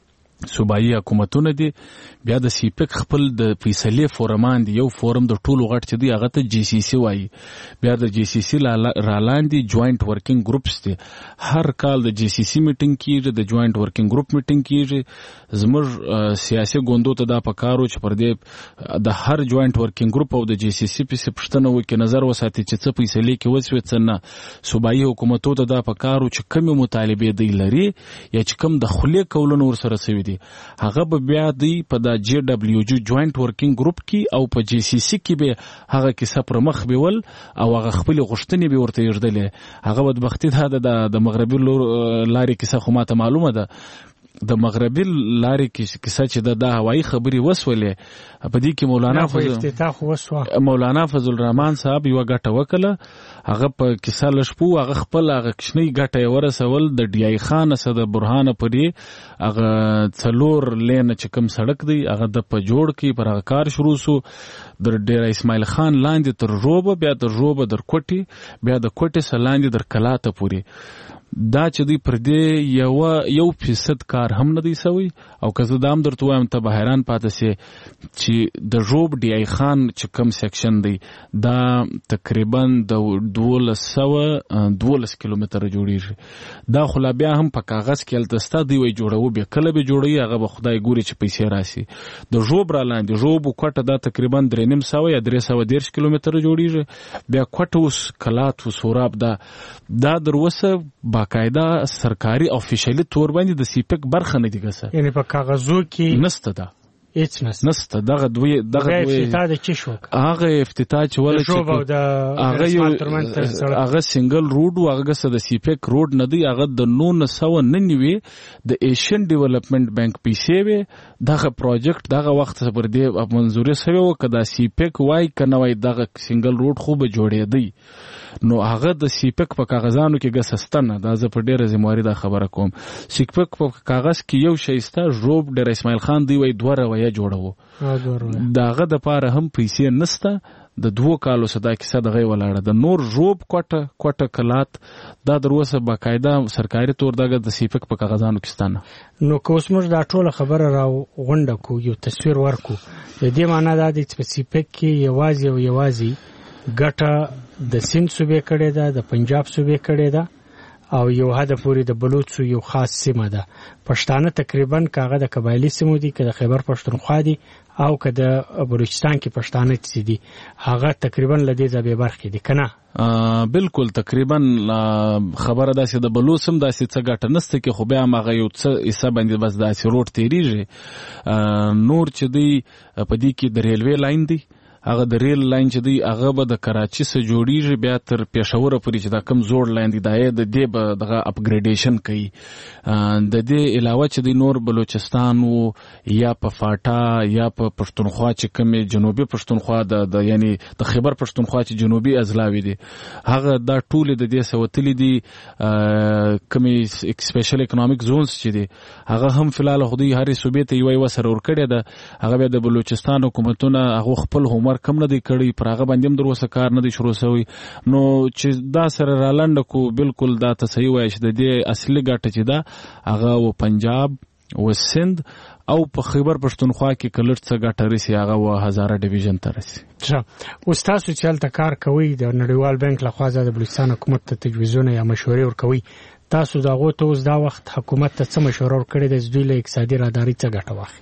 صوبایي حکومتونه دي بیا د سیپک خپل د فیصلې فورمان دي یو فورم د ټولو غټ چې دی هغه ته جی سی سی وایي بیا د جی سی سی را لاندې جوائنٹ ورکینګ ګروپس دي هر کال د جی سی سی میټینګ کیږي د جوائنٹ ورکینګ ګروپ میټینګ کیږي زموږ سیاسي ګوندو ته دا پکارو چې پر دې د هر جوائنٹ ورکینګ ګروپ او د جی سی سی په پښتنه وکي نظر وساتي چې څه فیصلې کې وسوي څه نه صوبایي حکومتو ته دا پکارو چې کومه مطالبه دی لري یا چې کوم د خلې کولونو ور سره سوي دي هغه به بیا دی په د جی دبليو جی جوائنٹ ورکینګ ګروپ کې او په جی سی سی کې به هغه کیسه پر مخ بیول او هغه خپل غشتنی به ورته یړدلې هغه بدبختی ده د مغربي لارې کیسه خو ماته معلومه ده د مغربي لارې کیسه چې د هوایي خبري وسولې په دې کې مولانا فضل الرحمن صاحب یو غټه وکړه هغه په کیسه لشپو هغه خپل هغه کښنی غټه ورسول د ډی ای خان سره د برهان پرې هغه څلور لین چې کوم سړک دی هغه د په جوړ کې پر هغه کار شروع سو در ډیر اسماعیل خان لاندې تر روبه بیا در روبه در کوټي بیا د کوټي سلاندې در کلاته پوری دا چې دی پر دې یو فیصد کار هم نه دی سوی او که زه دام درته وایم ته به حیران پاتې سې چې د روب ډی ای خان چې کوم سیکشن دی دا تقریبا د 1212 کیلومتره جوړیږي دا خو لا بیا هم په کاغذ کې التستا دی وی جوړو به کله به جوړي هغه به خدای ګوري چې پیسې راسي د روب را لاندې روب کوټه دا تقریبا 3.5 یا 310 کیلومتره جوړیږي بیا کوټه اوس کلات و سوراب دا دروسه باقاعده سرکاري افیشلی تور باندې د سیپک برخه نه دی ګسه یعنی په کاغذو کې نسته ده هیڅ نسته دغه دوی افتتاح د چی شو هغه افتتاح چې ول هغه سنگل روډ او هغه سره د سیپک روډ نه دی هغه د 999 د ایشین ډیولپمنٹ بانک پیسې وي دغه پروجیکټ دغه وخت پر دې منزوري شوی و کدا سیپک وای کنه وای دغه سنگل روډ خو به جوړې دی نو هغه د سیپک په کاغذانو کې ګسستنه دا زه په ډیره زمواري دا خبره کوم سیپک په کاغذ کې یو شیسته روب ډیر اسماعیل خان دی وای دوه رویه جوړو داغه د پاره هم پیسې نسته د 2 کالو صدا کیسه دغه ولاړه د نور روب کوټه کلات دا دروسه باقاعده سرکاري تور دغه د سیپک په کاغذانو کې ستانه نو کوس موږ دا ټوله خبره را غونډه کو یو تصویر ورکو د دې معنی دا د سیپک کې یوازي ګټه د سند صوبې کړي ده د پنجاب صوبې کړي ده او یو حد پورې د بلوچستان یو خاص سیمه ده پښتانه تقریبا کاغه د قبایلی سیمو دي که د خیبر پښتونخوا دي او که د بلوچستان کې پښتانه چې دي هغه تقریبا لدې ځبې برخې دي کنه بالکل تقریبا خبره داسې د بلوچستان داسې څه ګټه نسته کې خو بیا هغه یو څه حساب باندې بس داسې روډ تیریږي نور چې دی په دې کې د ریلوي لاین دی هغه د ریل لاین چې دی هغه به د کراچي سره جوړیږي بیا تر پېښور پورې چې دا کم زوړ لاین دی دا د دې به دغه اپګریډیشن کوي د دې علاوه چې دی نور بلوچستان او یا په فاټا یا په پښتونخوا چې کوم جنوبي پښتونخوا د یعنی د خیبر پښتونخوا چې جنوبي اضلاع دي هغه دا ټول د دې سوتلې دي کومي سپیشل اکونومیک زونز چې دي هغه هم فلال خو دی هرې صوبې ته یو وسره ور کړی ده هغه د بلوچستان حکومتونه هغه خپل هم کم نه دی کړی پر هغه باندې هم دروسه کار نه دی شروع شوی نو چې دا سره رالند کو بالکل دا ته صحیح وایي چې د دې اصلي ګټه چې دا هغه و پنجاب و سند او په خیبر پښتونخوا کې کلر څه ګټه رسي هغه و هزاره ډیویژن ته رسي اوس تاسو چې هلته کار کوئ د نړیوال بانک لخوا د بلوچستان حکومت ته تجویزونه یا مشورې ورکوي تاسو د هغو ته اوس دا وخت حکومت ته څه مشوره ورکړې ده چې دوی له اقتصادي راداري څه ګټه واخلي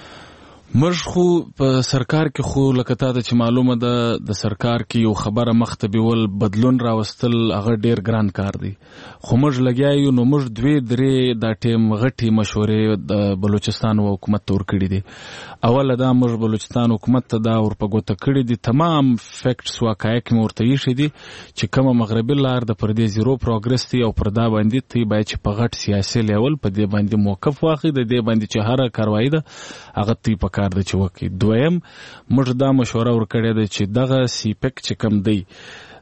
مرش خو په سرکار کې خو لکه تا ته چې معلومه ده د سرکار کې یو خبره مخته بیول بدلون راوستل هغه ډیر ګران کار دی خو موږ لګیا یو نو موږ 2-3 دا ټیم غټي مشورې د بلوچستان حکومت ته ورکړي دي اوله دا موږ بلوچستان حکومت ته دا ورپګوته کړي دي تمام فیکټس واقعیت مرته یې شي دي چې کومه مغربي لار د پردې زیرو پروګرس دی او پردا باندې تی باید چې په غټ سیاسي لیول په دې باندې موقف واخلي د دې باندې چې هر کاروایی ده هغه تی په کار د چوکي دویم موږ دا مشوره ورکړې ده چې دغه سیپک چې کم دی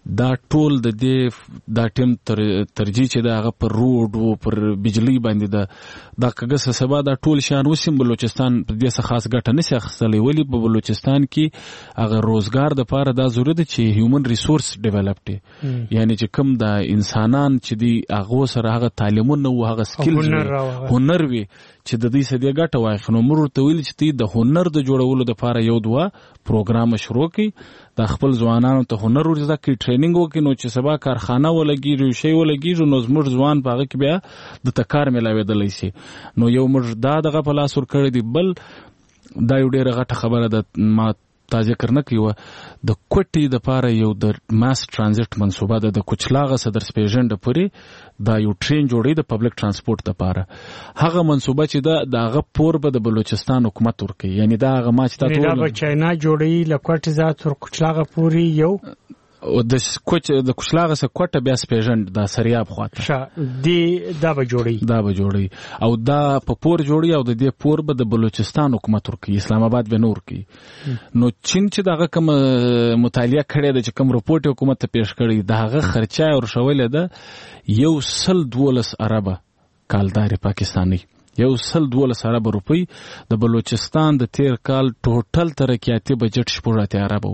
دا ټول د دې دا ټیم ترجیح چې دا هغه پر روډ او پر بجلی باندې دا کګه سبا دا ټول شان وسیم بلوچستان په دې څه خاص ګټه نشي اخیستلی ولی په بلوچستان کې هغه روزګار د پاره دا ضروري ده چې هیومن ریسورس ډیولپ دي یعنی چې کوم د انسانان چې دی هغه سره هغه تعلیمونه او هغه سکلز هنر وي چې د دې سدي ګټه واخلي نو موږ ته ویل چې د هنر د جوړولو د پاره یو دوا پروګرام شروع کړي د خپل ځوانانو ته هنر ورزده کې ټریننګ وکړي نو چې سبا کارخانه ولګي شی ولګي نو زموږ ځوان په هغه کې بیا د تکار ملاوېدلی شي نو یو موږ دا دغه په لاس ور کړی دی بل دا یو ډېره غټه خبره ده ما تا ذکر نه کیوه د کوټي د پاره یو د ماس ترانزیت منصوبه ده د کوچلاغه صدر سپیژن د پوری دا یو ټرین جوړی د پبلک ترانسپورت د پاره هغه منصوبه چې دا هغه پور به د بلوچستان حکومت ورکي یعنی دا هغه ما چې تاسو دا به چاینا جوړی لکوټ ذات ور کوچلاغه پوری یو او د کوچلاغه سره کوټه بیا سپیژن د سریاب خواته دی دا به جوړی او دا په پور جوړی او د دې پور به د بلوچستان حکومت ورکي اسلام آباد به نور کی نو چین چې دغه کوم مطالعه کړی د چې کوم رپورټ حکومت ته پیښ کړی دغه خرچه او شویل ده 112 ارب کالدار پاکستانی 112 ارب روپی د بلوچستان د تیر کال ټوټل ترقیاتي بجټ 14 ارب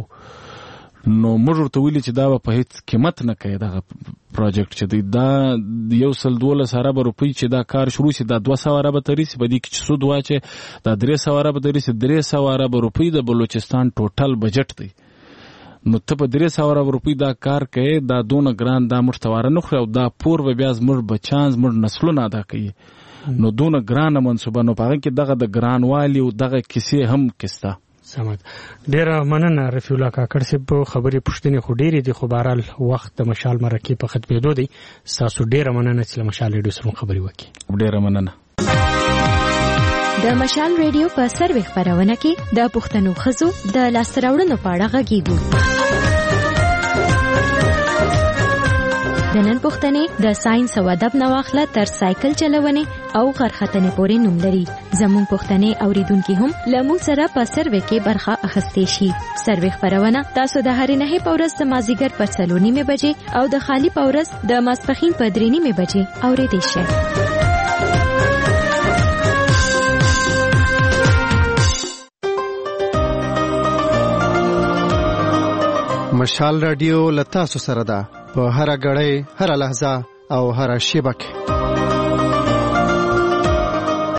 نو موږ ورته ویلي چې دا په هیڅ قیمت نه کوي دغه پروجیکټ چې دی دا 112 ارب روپی چې دا کار شروع شي دا 200 ارب تریسي په دې کې چې سود واچي دا 300 ارب تریسي 300 ارب روپی د بلوچستان ټوټل بجټ دی نو ته په 300 ارب روپی دا کار کوي دا دونه ګران دا مشتواره نه خو دا پور به بیا زموږ بچان زموږ نسلونه ادا کوي نو دونه ګرانه منصوبه نو په کې دغه د ګرانوالي او دغه کیسې هم کستا سمات ډیره مننه رفیع الله کاکړ صاحب خبرې پښتنې خو ډیرې دي خو بهرحال وخت د مشال مرکې په ختمېدو دی تاسو ډیره مننه چې مشال ریډیو سره خبرې وکړي ډیره مننه د مشال ریډیو په سروي خبرونه کې د پښتنو خزو د لاسراوړنو په اړه غږیږو د نن پښتنې د ساينس او ادب نواخله تر سایکل چلونې او غرختنې پورې نوم لري زموږ پښتنې اوریدونکو هم لمو سره په سروي کې برخه اخیستې شي سروي خبرونه تاسو د هرې نه په ورځ د مازیګر په 3:30 بجې او د خالی په ورځ د ماسپخین په 3:30 بجې اورېدئ شئ مشال رادیو لتا سره ده په هر غړې هر لحظه او هر شیبه کې